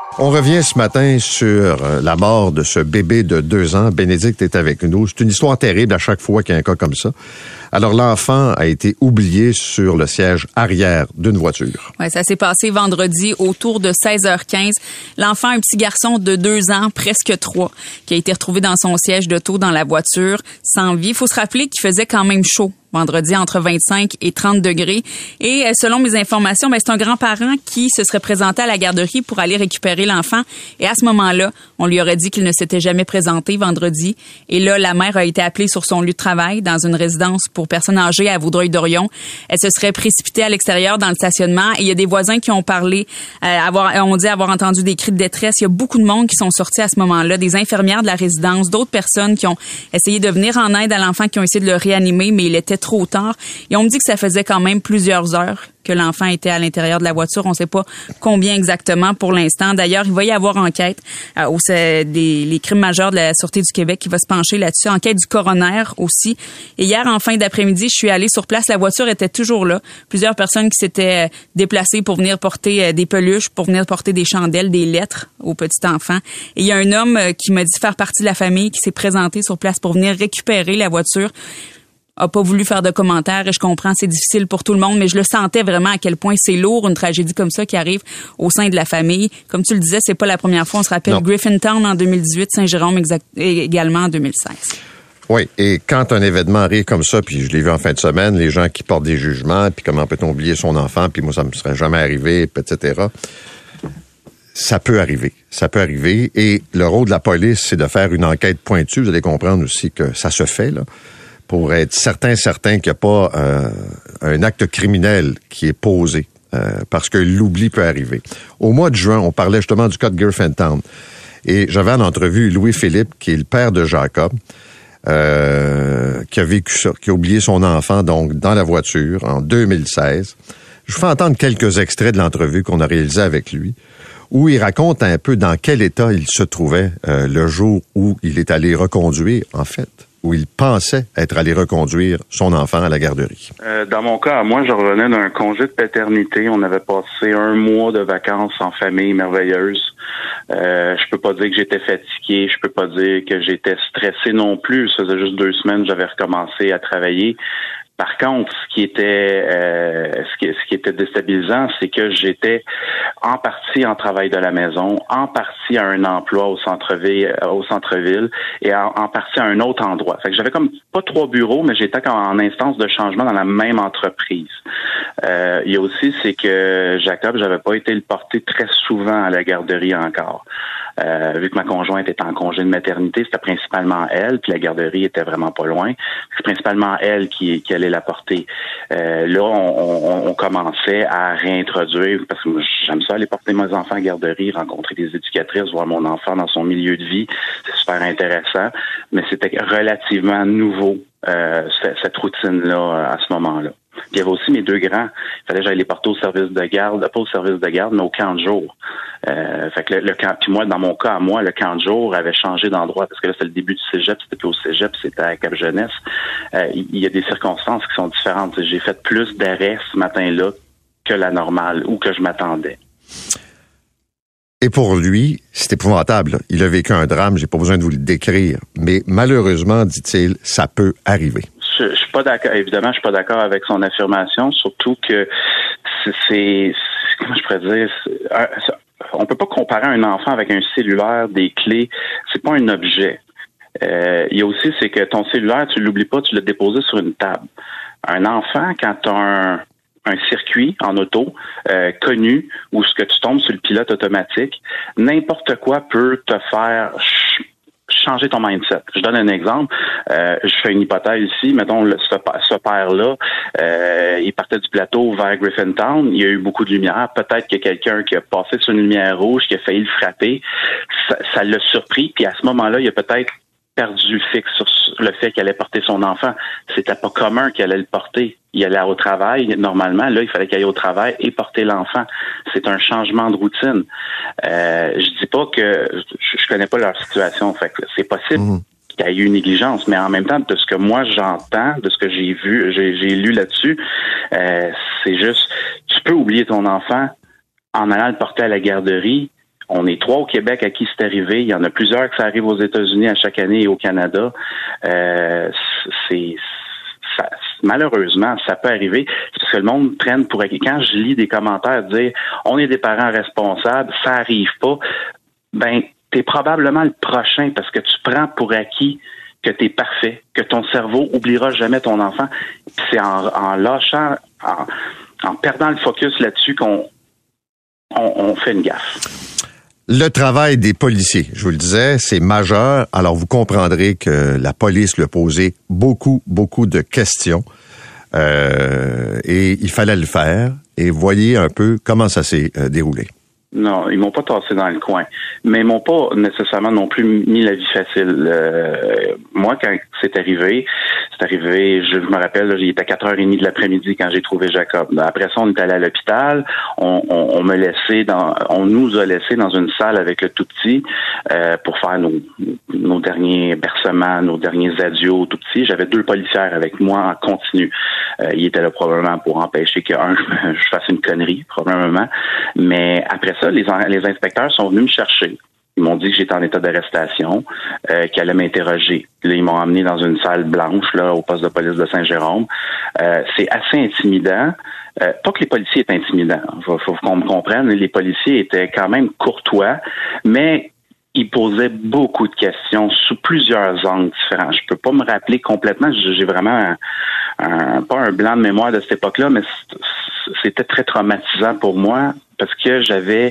On revient ce matin sur la mort de ce bébé de deux ans. Bénédicte est avec nous. C'est une histoire terrible à chaque fois qu'il y a un cas comme ça. Alors, l'enfant a été oublié sur le siège arrière d'une voiture. Ouais, ça s'est passé vendredi autour de seize heures quinze. L'enfant, un petit garçon de deux ans, presque trois, qui a été retrouvé dans son siège d'auto dans la voiture, sans vie. Il faut se rappeler qu'il faisait quand même chaud vendredi, entre vingt-cinq et trente degrés. Et selon mes informations, ben, c'est un grand-parent qui se serait présenté à la garderie pour aller récupérer l'enfant. Et à ce moment-là, on lui aurait dit qu'il ne s'était jamais présenté vendredi. Et là, la mère a été appelée sur son lieu de travail dans une résidence pour personnes âgées à Vaudreuil-Dorion. Elle se serait précipitée à l'extérieur dans le stationnement. Et il y a des voisins qui ont parlé, euh, avoir, ont dit avoir entendu des cris de détresse. Il y a beaucoup de monde qui sont sortis à ce moment-là, des infirmières de la résidence, d'autres personnes qui ont essayé de venir en aide à l'enfant, qui ont essayé de le réanimer, mais il était trop tard. Et on me dit que ça faisait quand même plusieurs heures que l'enfant était à l'intérieur de la voiture. On ne sait pas combien exactement pour l'instant. D'ailleurs, il va y avoir enquête euh, au des les crimes majeurs de la Sûreté du Québec qui va se pencher là-dessus. Enquête du coroner aussi. Et hier, en fin d'après-midi, je suis allée sur place. La voiture était toujours là. Plusieurs personnes qui s'étaient déplacées pour venir porter des peluches, pour venir porter des chandelles, des lettres aux petits enfants. Et il y a un homme qui m'a dit faire partie de la famille qui s'est présenté sur place pour venir récupérer la voiture. A pas voulu faire de commentaires et je comprends, c'est difficile pour tout le monde, mais je le sentais vraiment à quel point c'est lourd, une tragédie comme ça qui arrive au sein de la famille. Comme tu le disais, c'est pas la première fois. On se rappelle non. Griffintown en deux mille dix-huit, Saint-Jérôme exact, également en deux mille seize. Oui, et quand un événement arrive comme ça, puis je l'ai vu en fin de semaine, les gens qui portent des jugements, puis comment peut-on oublier son enfant, puis moi, ça me serait jamais arrivé, et cetera. Ça peut arriver. Ça peut arriver. Et le rôle de la police, c'est de faire une enquête pointue. Vous allez comprendre aussi que ça se fait, là, pour être certain, certain qu'il n'y a pas euh, un acte criminel qui est posé, euh, parce que l'oubli peut arriver. Au mois de juin, on parlait justement du cas de Griffintown. Et j'avais en entrevue Louis-Philippe, qui est le père de Jacob, euh, qui a vécu ça, qui a oublié son enfant, donc, dans la voiture, en deux mille seize. Je vous fais entendre quelques extraits de l'entrevue qu'on a réalisée avec lui, où il raconte un peu dans quel état il se trouvait euh, le jour où il est allé reconduire, en fait, où il pensait être allé reconduire son enfant à la garderie. Euh, dans mon cas, moi, je revenais d'un congé de paternité. On avait passé un mois de vacances en famille merveilleuse. Euh, je peux pas dire que j'étais fatigué, je peux pas dire que j'étais stressé non plus. Ça faisait juste deux semaines que j'avais recommencé à travailler. Par contre, ce qui était euh, ce, qui, ce qui était déstabilisant, c'est que j'étais en partie en travail de la maison, en partie à un emploi au centre-ville, au centre-ville et en, en partie à un autre endroit. Fait que j'avais comme pas trois bureaux, mais j'étais en instance de changement dans la même entreprise. Euh, il y a aussi, c'est que Jacob, j'avais pas été le porter très souvent à la garderie encore. Euh, vu que ma conjointe était en congé de maternité, c'était principalement elle, puis la garderie était vraiment pas loin. C'est principalement elle qui, qui allait la porter. Euh, là, on, on, on commençait à réintroduire, parce que moi, j'aime ça aller porter mes enfants à la garderie, rencontrer des éducatrices, voir mon enfant dans son milieu de vie. C'est super intéressant, mais c'était relativement nouveau, euh, cette, cette routine-là, à ce moment-là. Puis il y avait aussi mes deux grands. Il fallait que j'aille les porter au service de garde, pas au service de garde, mais au camp de jour. Euh, fait que le, le camp, puis moi, dans mon cas, à moi, le camp de jour avait changé d'endroit parce que là, c'était le début du cégep, c'était plus au cégep, c'était à Cap-Jeunesse. Euh, il y a des circonstances qui sont différentes. J'ai fait plus d'arrêts ce matin-là que la normale ou que je m'attendais. Et pour lui, c'est épouvantable. Il a vécu un drame, j'ai pas besoin de vous le décrire. Mais malheureusement, dit-il, ça peut arriver. Je, je suis pas d'accord. Évidemment, je suis pas d'accord avec son affirmation, surtout que c'est, c'est comment je pourrais dire, c'est, on peut pas comparer un enfant avec un cellulaire, des clés. C'est pas un objet. Euh, il y a aussi, c'est que ton cellulaire, tu l'oublies pas, tu l'as déposé sur une table. Un enfant, quand tu as un un circuit en auto euh, connu où ce que tu tombes sur le pilote automatique, n'importe quoi peut te faire ch- changer ton mindset. Je donne un exemple. Euh, je fais une hypothèse ici. Mettons, le, ce, ce père-là, euh, il partait du plateau vers Griffintown. Il y a eu beaucoup de lumière. Peut-être qu'il y a quelqu'un qui a passé sur une lumière rouge, qui a failli le frapper. Ça, ça l'a surpris. Puis à ce moment-là, il a peut-être perdu fixe sur le fait qu'il allait porter son enfant. C'était pas commun qu'il allait le porter. Il allait au travail, normalement. Là, il fallait qu'il aille au travail et porter l'enfant. C'est un changement de routine. Euh, je dis pas que... Je, je connais pas leur situation. Fait que c'est possible mmh. qu'il y ait eu une négligence, mais en même temps, de ce que moi j'entends, de ce que j'ai vu, j'ai, j'ai lu là-dessus, euh, c'est juste... Tu peux oublier ton enfant en allant le porter à la garderie On est trois au Québec à qui c'est arrivé. Il y en a plusieurs que ça arrive aux États-Unis à chaque année et au Canada. Euh, c'est ça, malheureusement, ça peut arriver. C'est parce que le monde traîne pour acquis. Quand je lis des commentaires dire on est des parents responsables, ça arrive pas, ben t'es probablement le prochain parce que tu prends pour acquis que t'es parfait, que ton cerveau oubliera jamais ton enfant. Puis c'est en, en lâchant, en, en perdant le focus là-dessus qu'on on, on fait une gaffe. Le travail des policiers, je vous le disais, c'est majeur. Alors, vous comprendrez que la police lui a posé beaucoup, beaucoup de questions. Euh, et il fallait le faire. Et voyez un peu comment ça s'est euh, déroulé. Non, ils m'ont pas tassé dans le coin. Mais ils m'ont pas nécessairement non plus mis la vie facile. Euh, moi, quand c'est arrivé, c'est arrivé, je, je me rappelle, là, il était quatre heures trente de l'après-midi quand j'ai trouvé Jacob. Après ça, on est allé à l'hôpital. On, on, on me laissé dans, on nous a laissé dans une salle avec le tout petit euh, pour faire nos, nos derniers bercements, nos derniers adieux au tout petit. J'avais deux policières avec moi en continu. Euh, ils étaient là probablement pour empêcher qu'un je fasse une connerie, probablement. Mais après ça, les, les inspecteurs sont venus me chercher. Ils m'ont dit que j'étais en état d'arrestation, euh, qu'ils allaient m'interroger. Là, ils m'ont amené dans une salle blanche là au poste de police de Saint-Jérôme. Euh, c'est assez intimidant. Euh, pas que les policiers étaient intimidants. Faut, faut qu'on me comprenne. Les policiers étaient quand même courtois, mais ils posaient beaucoup de questions sous plusieurs angles différents. Je peux pas me rappeler complètement. J'ai vraiment un, un, pas un blanc de mémoire de cette époque-là, mais c'était très traumatisant pour moi parce que j'avais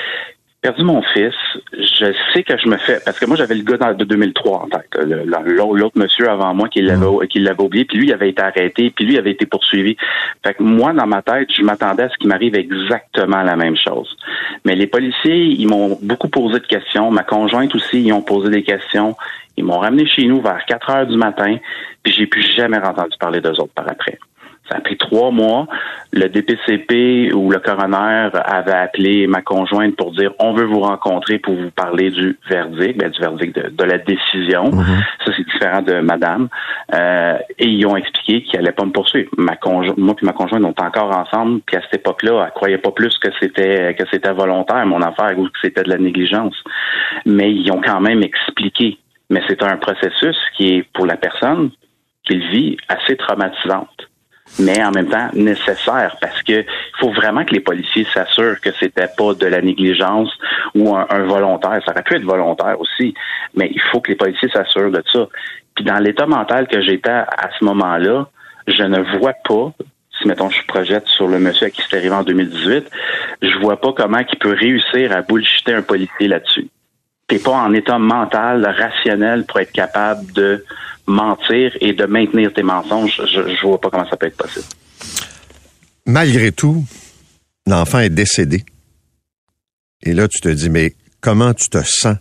perdu mon fils. Je sais que je me fais... Parce que moi, j'avais le gars de deux mille trois en tête. L'autre monsieur avant moi qui l'avait, qui l'avait oublié, puis lui, il avait été arrêté, puis lui, il avait été poursuivi. Fait que moi, dans ma tête, je m'attendais à ce qu'il m'arrive exactement la même chose. Mais les policiers, ils m'ont beaucoup posé de questions. Ma conjointe aussi, ils ont posé des questions. Ils m'ont ramené chez nous vers quatre heures du matin, puis j'ai plus jamais entendu parler d'eux autres par après. Ça a pris trois mois. Le D P C P ou le coroner avait appelé ma conjointe pour dire on veut vous rencontrer pour vous parler du verdict, ben, du verdict de, de la décision. Mm-hmm. Ça, c'est différent de madame. Euh, et ils ont expliqué qu'ils n'allaient pas me poursuivre. Ma conjo- moi et ma conjointe, on était encore ensemble, puis à cette époque-là, elle croyait pas plus que c'était que c'était volontaire, mon affaire, ou que c'était de la négligence. Mais ils ont quand même expliqué. Mais c'est un processus qui est, pour la personne qu'il vit, assez traumatisante. Mais en même temps nécessaire parce que il faut vraiment que les policiers s'assurent que c'était pas de la négligence ou un, un volontaire. Ça aurait pu être volontaire aussi, mais il faut que les policiers s'assurent de ça. Puis dans l'état mental que j'étais à ce moment-là, je ne vois pas, si mettons je projette sur le monsieur à qui c'est arrivé en deux mille dix-huit, je vois pas comment il peut réussir à bullshitter un policier là-dessus. T'es pas en état mental, rationnel pour être capable de mentir et de maintenir tes mensonges. Je, je vois pas comment ça peut être possible. Malgré tout, l'enfant est décédé. Et là, tu te dis, mais comment tu te sens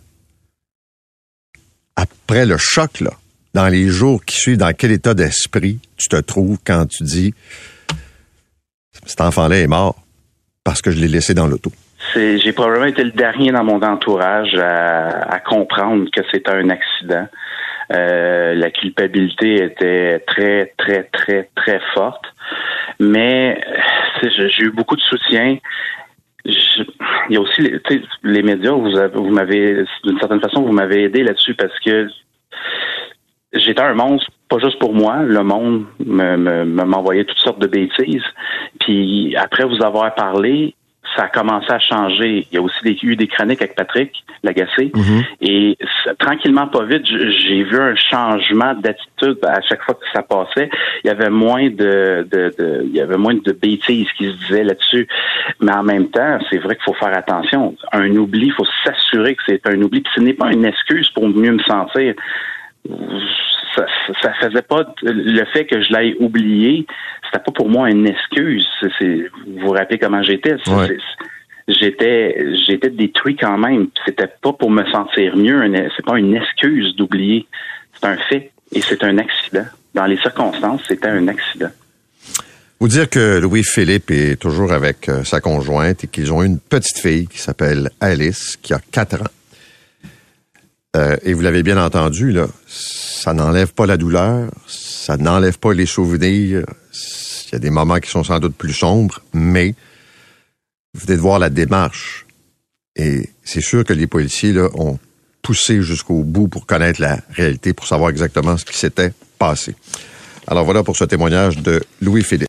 après le choc, là, dans les jours qui suivent, dans quel état d'esprit tu te trouves quand tu dis, cet enfant-là est mort parce que je l'ai laissé dans l'auto? C'est, j'ai probablement été le dernier dans mon entourage à, à comprendre que c'était un accident. Euh, la culpabilité était très, très, très, très forte. Mais j'ai eu beaucoup de soutien. Je, il y a aussi les, les médias, vous, avez, vous m'avez, d'une certaine façon, vous m'avez aidé là-dessus parce que j'étais un monstre, pas juste pour moi. Le monde me, me, m'envoyait toutes sortes de bêtises. Puis après vous avoir parlé, ça a commencé à changer. Il y a aussi des, eu des chroniques avec Patrick Lagacé. Mm-hmm. Et ça, tranquillement, pas vite, j'ai vu un changement d'attitude à chaque fois que ça passait. Il y avait moins de, de, de il y avait moins de bêtises qui se disaient là-dessus. Mais en même temps, c'est vrai qu'il faut faire attention. Un oubli, il faut s'assurer que c'est un oubli. Puis ce n'est pas une excuse pour mieux me sentir. Ça, ça faisait pas le fait que je l'aille oublié, c'était pas pour moi une excuse. C'est, c'est, vous vous rappelez comment j'étais? C'est, ouais. c'est, j'étais, j'étais détruit quand même. C'était pas pour me sentir mieux. C'est pas une excuse d'oublier. C'est un fait et c'est un accident. Dans les circonstances, c'était un accident. Vous dire que Louis-Philippe est toujours avec euh, sa conjointe et qu'ils ont une petite fille qui s'appelle Alice, qui a quatre ans. Euh, et vous l'avez bien entendu, là, ça n'enlève pas la douleur, ça n'enlève pas les souvenirs. Il y a des moments qui sont sans doute plus sombres, mais vous venez de voir la démarche. Et c'est sûr que les policiers là, ont poussé jusqu'au bout pour connaître la réalité, pour savoir exactement ce qui s'était passé. Alors voilà pour ce témoignage de Louis-Philippe.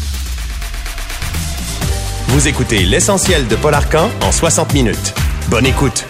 Vous écoutez l'essentiel de Paul Arcan en soixante minutes. Bonne écoute.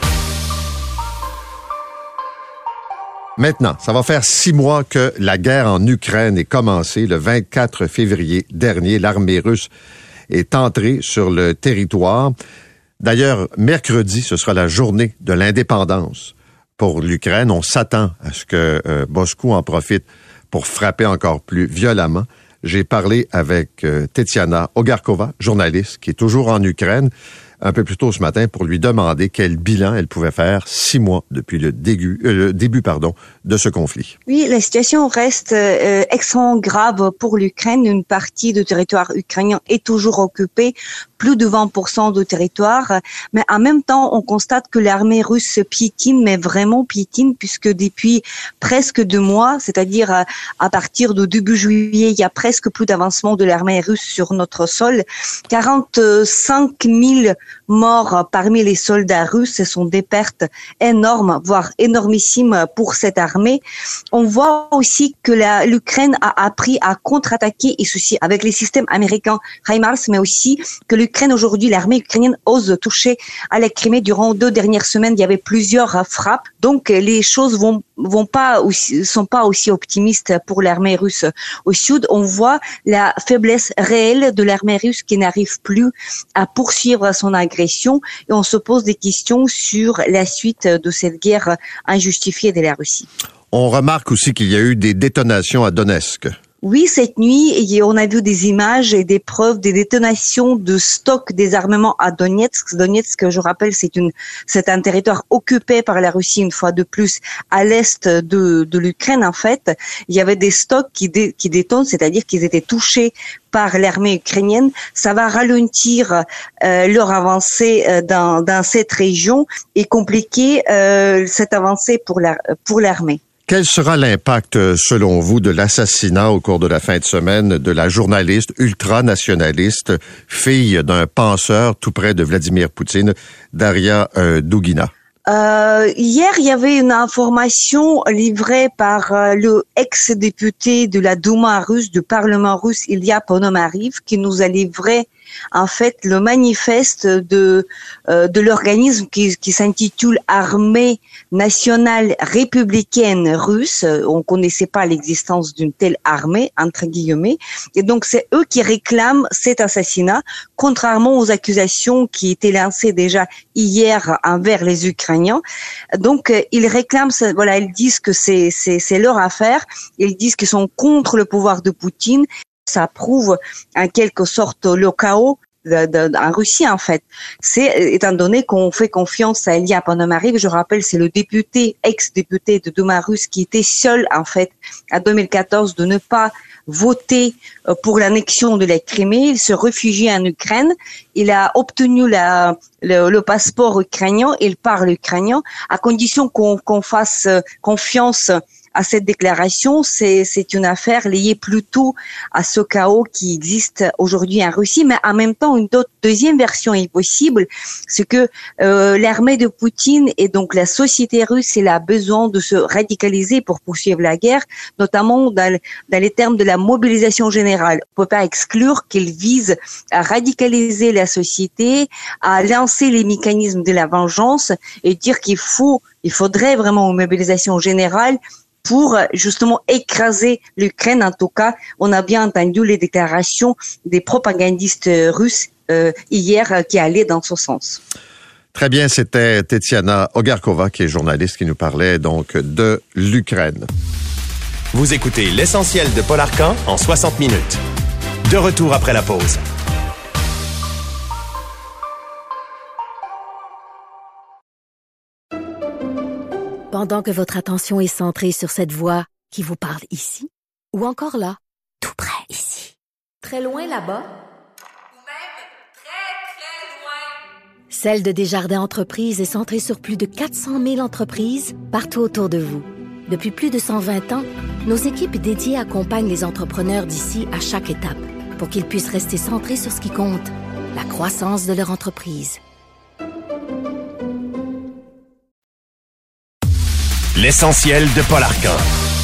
Maintenant, ça va faire six mois que la guerre en Ukraine est commencée. Le vingt-quatre février dernier, l'armée russe est entrée sur le territoire. D'ailleurs, mercredi, ce sera la journée de l'indépendance pour l'Ukraine. On s'attend à ce que euh, Moscou en profite pour frapper encore plus violemment. J'ai parlé avec euh, Tetiana Ogarkova, journaliste, qui est toujours en Ukraine, un peu plus tôt ce matin, pour lui demander quel bilan elle pouvait faire six mois depuis le début, euh, le début pardon, de ce conflit. Oui, la situation reste euh, extrêmement grave pour l'Ukraine. Une partie du territoire ukrainien est toujours occupée, plus de vingt pour cent du territoire. Mais en même temps, on constate que l'armée russe piétine, mais vraiment piétine, puisque depuis presque deux mois, c'est-à-dire à, à partir de début juillet, il y a presque plus d'avancement de l'armée russe sur notre sol. quarante-cinq mille morts parmi les soldats russes, ce sont des pertes énormes, voire énormissimes pour cette armée. On voit aussi que la, l'Ukraine a appris à contre-attaquer, et ceci avec les systèmes américains HIMARS, mais aussi que l'Ukraine aujourd'hui, l'armée ukrainienne ose toucher à la Crimée. Durant deux dernières semaines, il y avait plusieurs frappes. Donc les choses vont vont pas aussi, sont pas aussi optimistes pour l'armée russe au sud. On voit la faiblesse réelle de l'armée russe qui n'arrive plus à poursuivre son agression, et on se pose des questions sur la suite de cette guerre injustifiée de la Russie. On remarque aussi qu'il y a eu des détonations à Donetsk. Oui, cette nuit, on a vu des images et des preuves des détonations de stocks des armements à Donetsk. Donetsk, je rappelle, c'est une, c'est un territoire occupé par la Russie une fois de plus à l'est de, de l'Ukraine, en fait. Il y avait des stocks qui, dé, qui détonent, c'est-à-dire qu'ils étaient touchés par l'armée ukrainienne. Ça va ralentir euh, leur avancée euh, dans, dans cette région et compliquer euh, cette avancée pour la, pour l'armée. Quel sera l'impact, selon vous, de l'assassinat au cours de la fin de semaine de la journaliste ultranationaliste, fille d'un penseur tout près de Vladimir Poutine, Daria euh, Dugina? Euh, hier, il y avait une information livrée par euh, le ex-député de la Douma russe, du Parlement russe, Ilya Ponomarev, qui nous a livré en fait le manifeste de euh, de l'organisme qui, qui s'intitule Armée nationale républicaine russe. On connaissait pas l'existence d'une telle armée, entre guillemets, et donc c'est eux qui réclament cet assassinat, contrairement aux accusations qui étaient lancées déjà hier envers les Ukrainiens. Donc ils réclament, voilà, ils disent que c'est c'est c'est leur affaire. Ils disent qu'ils sont contre le pouvoir de Poutine. Ça prouve en quelque sorte le chaos de, de, en Russie, en fait. C'est étant donné qu'on fait confiance à Ilya Ponomarev, je rappelle, c'est le député, ex-député de Douma russe qui était seul, en fait, en deux mille quatorze, de ne pas voter pour l'annexion de la Crimée. Il se réfugie en Ukraine. Il a obtenu la, le, le passeport ukrainien. Il parle ukrainien, à condition qu'on, qu'on fasse confiance à cette déclaration. C'est, c'est une affaire liée plutôt à ce chaos qui existe aujourd'hui en Russie, mais en même temps, une autre, deuxième version est possible, c'est que euh, l'armée de Poutine et donc la société russe, elle a besoin de se radicaliser pour poursuivre la guerre, notamment dans, dans les termes de la mobilisation générale. On ne peut pas exclure qu'elle vise à radicaliser la société, à lancer les mécanismes de la vengeance et dire qu'il faut, il faudrait vraiment une mobilisation générale pour justement écraser l'Ukraine. En tout cas, on a bien entendu les déclarations des propagandistes russes euh, hier euh, qui allaient dans ce sens. Très bien, c'était Tetiana Ogarkova, qui est journaliste, qui nous parlait donc de l'Ukraine. Vous écoutez l'essentiel de Paul Arcan en soixante minutes. De retour après la pause. Pendant que votre attention est centrée sur cette voix qui vous parle ici, ou encore là, tout près ici, très loin là-bas, ou même très, très loin, celle de Desjardins Entreprises est centrée sur plus de quatre cent mille entreprises partout autour de vous. Depuis plus de cent vingt ans, nos équipes dédiées accompagnent les entrepreneurs d'ici à chaque étape pour qu'ils puissent rester centrés sur ce qui compte, la croissance de leur entreprise. L'essentiel de Paul Arcan.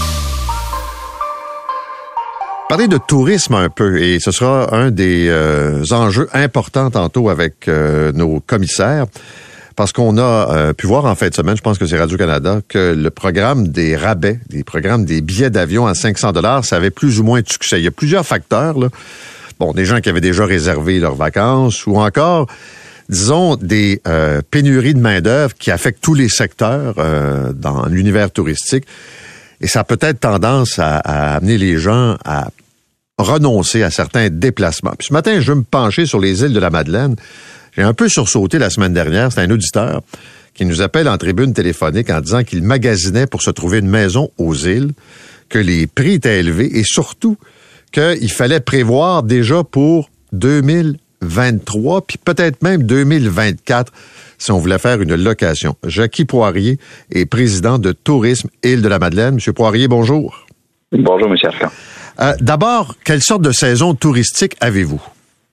Parler de tourisme un peu, et ce sera un des euh, enjeux importants tantôt avec euh, nos commissaires, parce qu'on a euh, pu voir en fin de semaine, je pense que c'est Radio-Canada, que le programme des rabais, les programmes des billets d'avion à cinq cents dollars, ça avait plus ou moins de succès. Il y a plusieurs facteurs, là. Bon, des gens qui avaient déjà réservé leurs vacances, ou encore, disons, des euh, pénuries de main-d'œuvre qui affectent tous les secteurs euh, dans l'univers touristique. Et ça a peut-être tendance à, à amener les gens à renoncer à certains déplacements. Puis ce matin, je veux me pencher sur les îles de la Madeleine. J'ai un peu sursauté la semaine dernière. C'est un auditeur qui nous appelle en tribune téléphonique en disant qu'il magasinait pour se trouver une maison aux îles, que les prix étaient élevés et surtout qu'il fallait prévoir déjà pour deux mille vingt-trois, puis peut-être même deux mille vingt-quatre, si on voulait faire une location. Jackie Poirier est président de Tourisme Île-de-la-Madeleine. Monsieur Poirier, bonjour. Bonjour, M. Arcan. Euh, d'abord, quelle sorte de saison touristique avez-vous?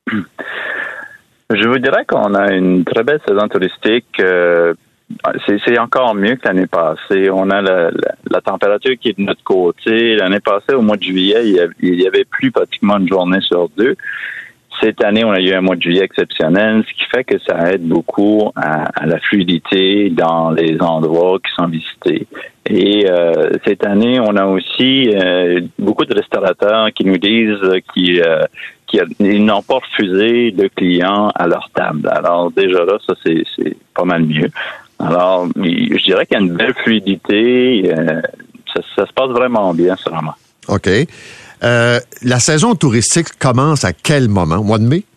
Je vous dirais qu'on a une très belle saison touristique. Euh, c'est, c'est encore mieux que l'année passée. On a la, la, la température qui est de notre côté. L'année passée, au mois de juillet, il y avait, il y avait plus pratiquement une journée sur deux. Cette année, on a eu un mois de juillet exceptionnel, ce qui fait que ça aide beaucoup à, à la fluidité dans les endroits qui sont visités. Et euh, cette année, on a aussi euh, beaucoup de restaurateurs qui nous disent qu'ils, euh, qu'ils n'ont pas refusé de clients à leur table. Alors déjà là, ça c'est, c'est pas mal mieux. Alors, je dirais qu'il y a une belle fluidité. Euh, ça, ça se passe vraiment bien, sûrement. OK. Euh, la saison touristique commence à quel moment? Au mois de mai?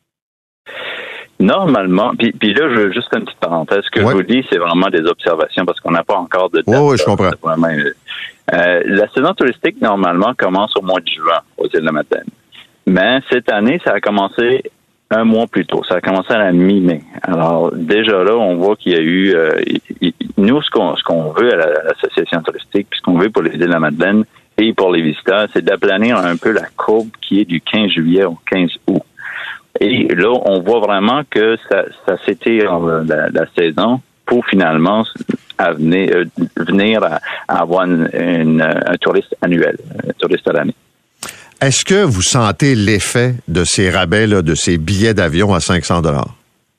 Normalement, puis, puis là, je veux juste une petite parenthèse. Ce que ouais. je vous dis, c'est vraiment des observations parce qu'on n'a pas encore de date. Oui, oui, je comprends. Vraiment, euh, la saison touristique, normalement, commence au mois de juin aux îles de la Madeleine. Mais cette année, ça a commencé un mois plus tôt. Ça a commencé à la mi-mai. Alors, déjà là, on voit qu'il y a eu... Euh, il, nous, ce qu'on, ce qu'on veut à, la, à l'association touristique, puis ce qu'on veut pour les îles de la Madeleine et pour les visiteurs, c'est d'aplanir un peu la courbe qui est du quinze juillet au quinze août. Et là, on voit vraiment que ça, ça s'étire la, la saison pour finalement à venir, euh, venir à, à avoir une, une, un touriste annuel, un touriste à l'année. Est-ce que vous sentez l'effet de ces rabais, là, de ces billets d'avion à cinq cents dollars?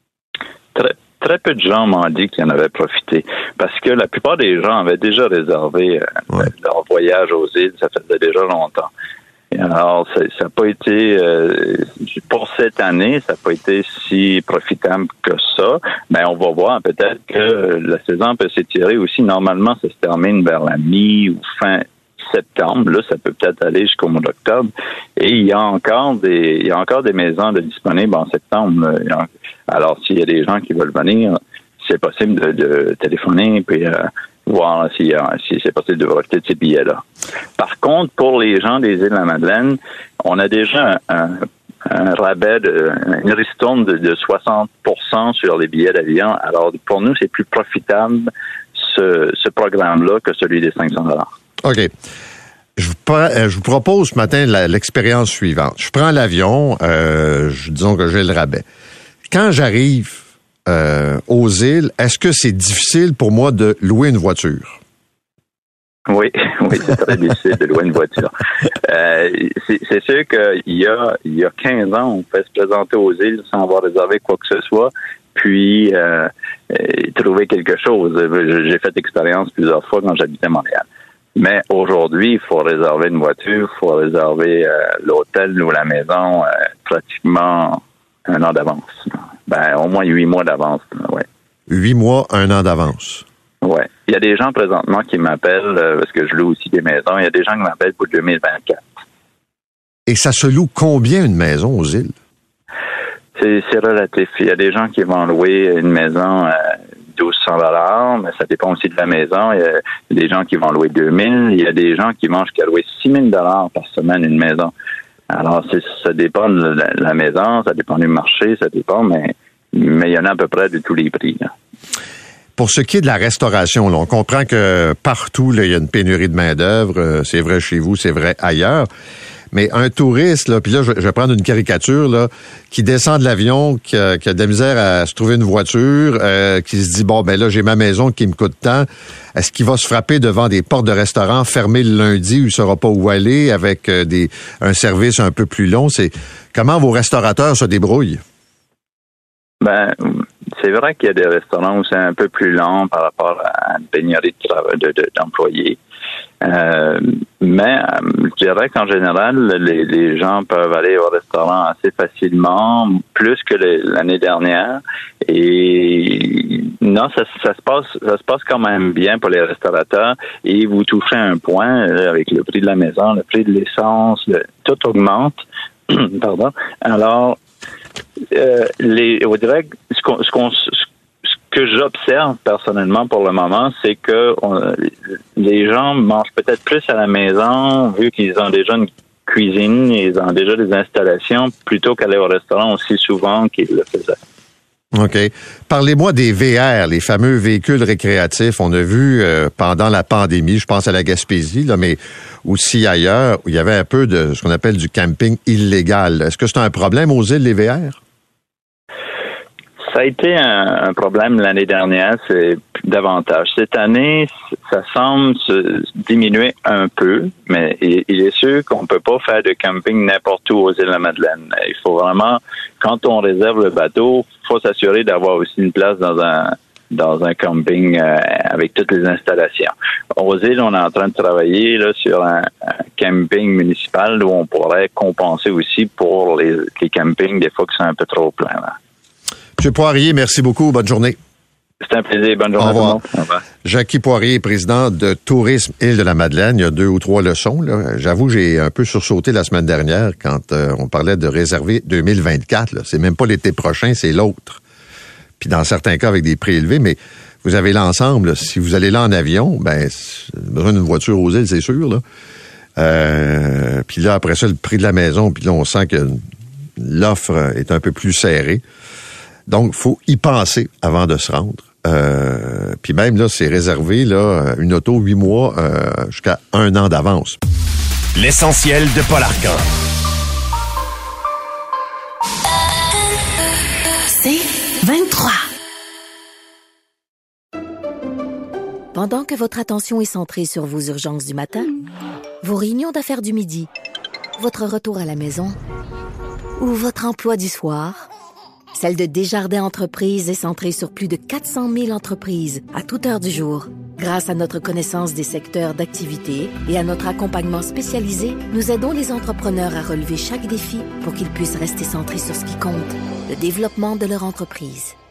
Très, très peu de gens m'ont dit qu'ils en avaient profité parce que la plupart des gens avaient déjà réservé euh, ouais. leur voyage aux îles, ça faisait déjà longtemps. Et alors, ça n'a pas été, euh, pour cette année, ça n'a pas été si profitable que ça. Mais on va voir, peut-être que la saison peut s'étirer aussi. Normalement, ça se termine vers la mi ou fin septembre. Là, ça peut peut-être aller jusqu'au mois d'octobre. Et il y a encore des, il y a encore des maisons de disponibles en septembre. Alors, s'il y a des gens qui veulent venir, c'est possible de, de téléphoner puis euh, voir si, si c'est possible de profiter de ces billets-là. Par contre, pour les gens des îles de la Madeleine, on a déjà un, un, un rabais, de, une ristourne de, de soixante pour cent sur les billets d'avion. Alors, pour nous, c'est plus profitable ce, ce programme-là que celui des cinq cents dollars. OK. Je vous, je vous propose ce matin la, l'expérience suivante. Je prends l'avion, euh, je, disons que j'ai le rabais. Quand j'arrive euh, aux îles, est-ce que c'est difficile pour moi de louer une voiture? Oui, oui, c'est très difficile de louer une voiture. Euh, c'est, c'est sûr qu'il y a, il y a quinze ans, on peut se présenter aux îles sans avoir réservé quoi que ce soit, puis euh, trouver quelque chose. J'ai fait l'expérience plusieurs fois quand j'habitais à Montréal. Mais aujourd'hui, il faut réserver une voiture, il faut réserver euh, l'hôtel ou la maison euh, pratiquement un an d'avance. Ben, au moins huit mois d'avance, oui. Huit mois, un an d'avance. Oui. Il y a des gens présentement qui m'appellent, euh, parce que je loue aussi des maisons, il y a des gens qui m'appellent pour deux mille vingt-quatre. Et ça se loue combien une maison aux îles? C'est, c'est relatif. Il y a des gens qui vont louer une maison à douze cents dollars, mais ça dépend aussi de la maison. Il y a des gens qui vont louer deux mille. Il y a des gens qui vont jusqu'à louer six mille dollars par semaine une maison. Alors, c'est, ça dépend de la, la maison, ça dépend du marché, ça dépend, mais, mais il y en a à peu près de tous les prix, là. Pour ce qui est de la restauration, là, on comprend que partout, là, il y a une pénurie de main-d'œuvre. C'est vrai chez vous, c'est vrai ailleurs. Mais un touriste, là, puis là, je, je vais prendre une caricature, là, qui descend de l'avion, qui a, qui a de la misère à se trouver une voiture, euh, qui se dit, bon, ben là, j'ai ma maison qui me coûte tant. Est-ce qu'il va se frapper devant des portes de restaurants fermées le lundi où il ne saura pas où aller avec euh, des un service un peu plus long? C'est comment vos restaurateurs se débrouillent? Ben, c'est vrai qu'il y a des restaurants où c'est un peu plus lent par rapport à une pénurie de travail, de, de, d'employés. Euh, mais euh, je dirais qu'en général, les, les gens peuvent aller au restaurant assez facilement, plus que les, l'année dernière. Et non, ça, ça se passe, ça se passe quand même bien pour les restaurateurs. Et vous touchez un point là, avec le prix de la maison, le prix de l'essence, le, tout augmente. Pardon. Alors, euh, les, on dirait que ce qu'on, ce qu'on, ce que j'observe personnellement pour le moment, c'est que on, les gens mangent peut-être plus à la maison, vu qu'ils ont déjà une cuisine, ils ont déjà des installations, plutôt qu'aller au restaurant aussi souvent qu'ils le faisaient. OK. Parlez-moi des V R, les fameux véhicules récréatifs. On a vu euh, pendant la pandémie, je pense à la Gaspésie, là, mais aussi ailleurs, où il y avait un peu de ce qu'on appelle du camping illégal. Est-ce que c'est un problème aux îles, les V R? Ça a été un, un problème l'année dernière, c'est davantage. Cette année, ça semble se diminuer un peu, mais il, il est sûr qu'on peut pas faire de camping n'importe où aux îles de la Madeleine. Il faut vraiment, quand on réserve le bateau, il faut s'assurer d'avoir aussi une place dans un dans un camping euh, avec toutes les installations. Aux îles, on est en train de travailler là, sur un, un camping municipal où on pourrait compenser aussi pour les, les campings des fois qui sont un peu trop pleins. Là. M. Poirier, merci beaucoup. Bonne journée. C'est un plaisir. Bonne journée. Au revoir. À tout le monde. Au revoir. Jackie Poirier, président de Tourisme Île-de-la-Madeleine. Il y a deux ou trois leçons. Là. J'avoue, j'ai un peu sursauté la semaine dernière quand euh, on parlait de réserver deux mille vingt-quatre. Là. C'est même pas l'été prochain, c'est l'autre. Puis dans certains cas, avec des prix élevés, mais vous avez l'ensemble. Là. Si vous allez là en avion, ben, besoin d'une voiture aux îles, c'est sûr. Là. Euh, puis là, après ça, le prix de la maison, puis là, on sent que l'offre est un peu plus serrée. Donc, il faut y penser avant de se rendre. Euh, puis même, là, c'est réservé, là, une auto huit mois euh, jusqu'à un an d'avance. L'essentiel de Paul Arcan. C'est vingt-trois. Pendant que votre attention est centrée sur vos urgences du matin, vos réunions d'affaires du midi, votre retour à la maison ou votre emploi du soir, celle de Desjardins Entreprises est centrée sur plus de quatre cent mille entreprises à toute heure du jour. Grâce à notre connaissance des secteurs d'activité et à notre accompagnement spécialisé, nous aidons les entrepreneurs à relever chaque défi pour qu'ils puissent rester centrés sur ce qui compte, le développement de leur entreprise.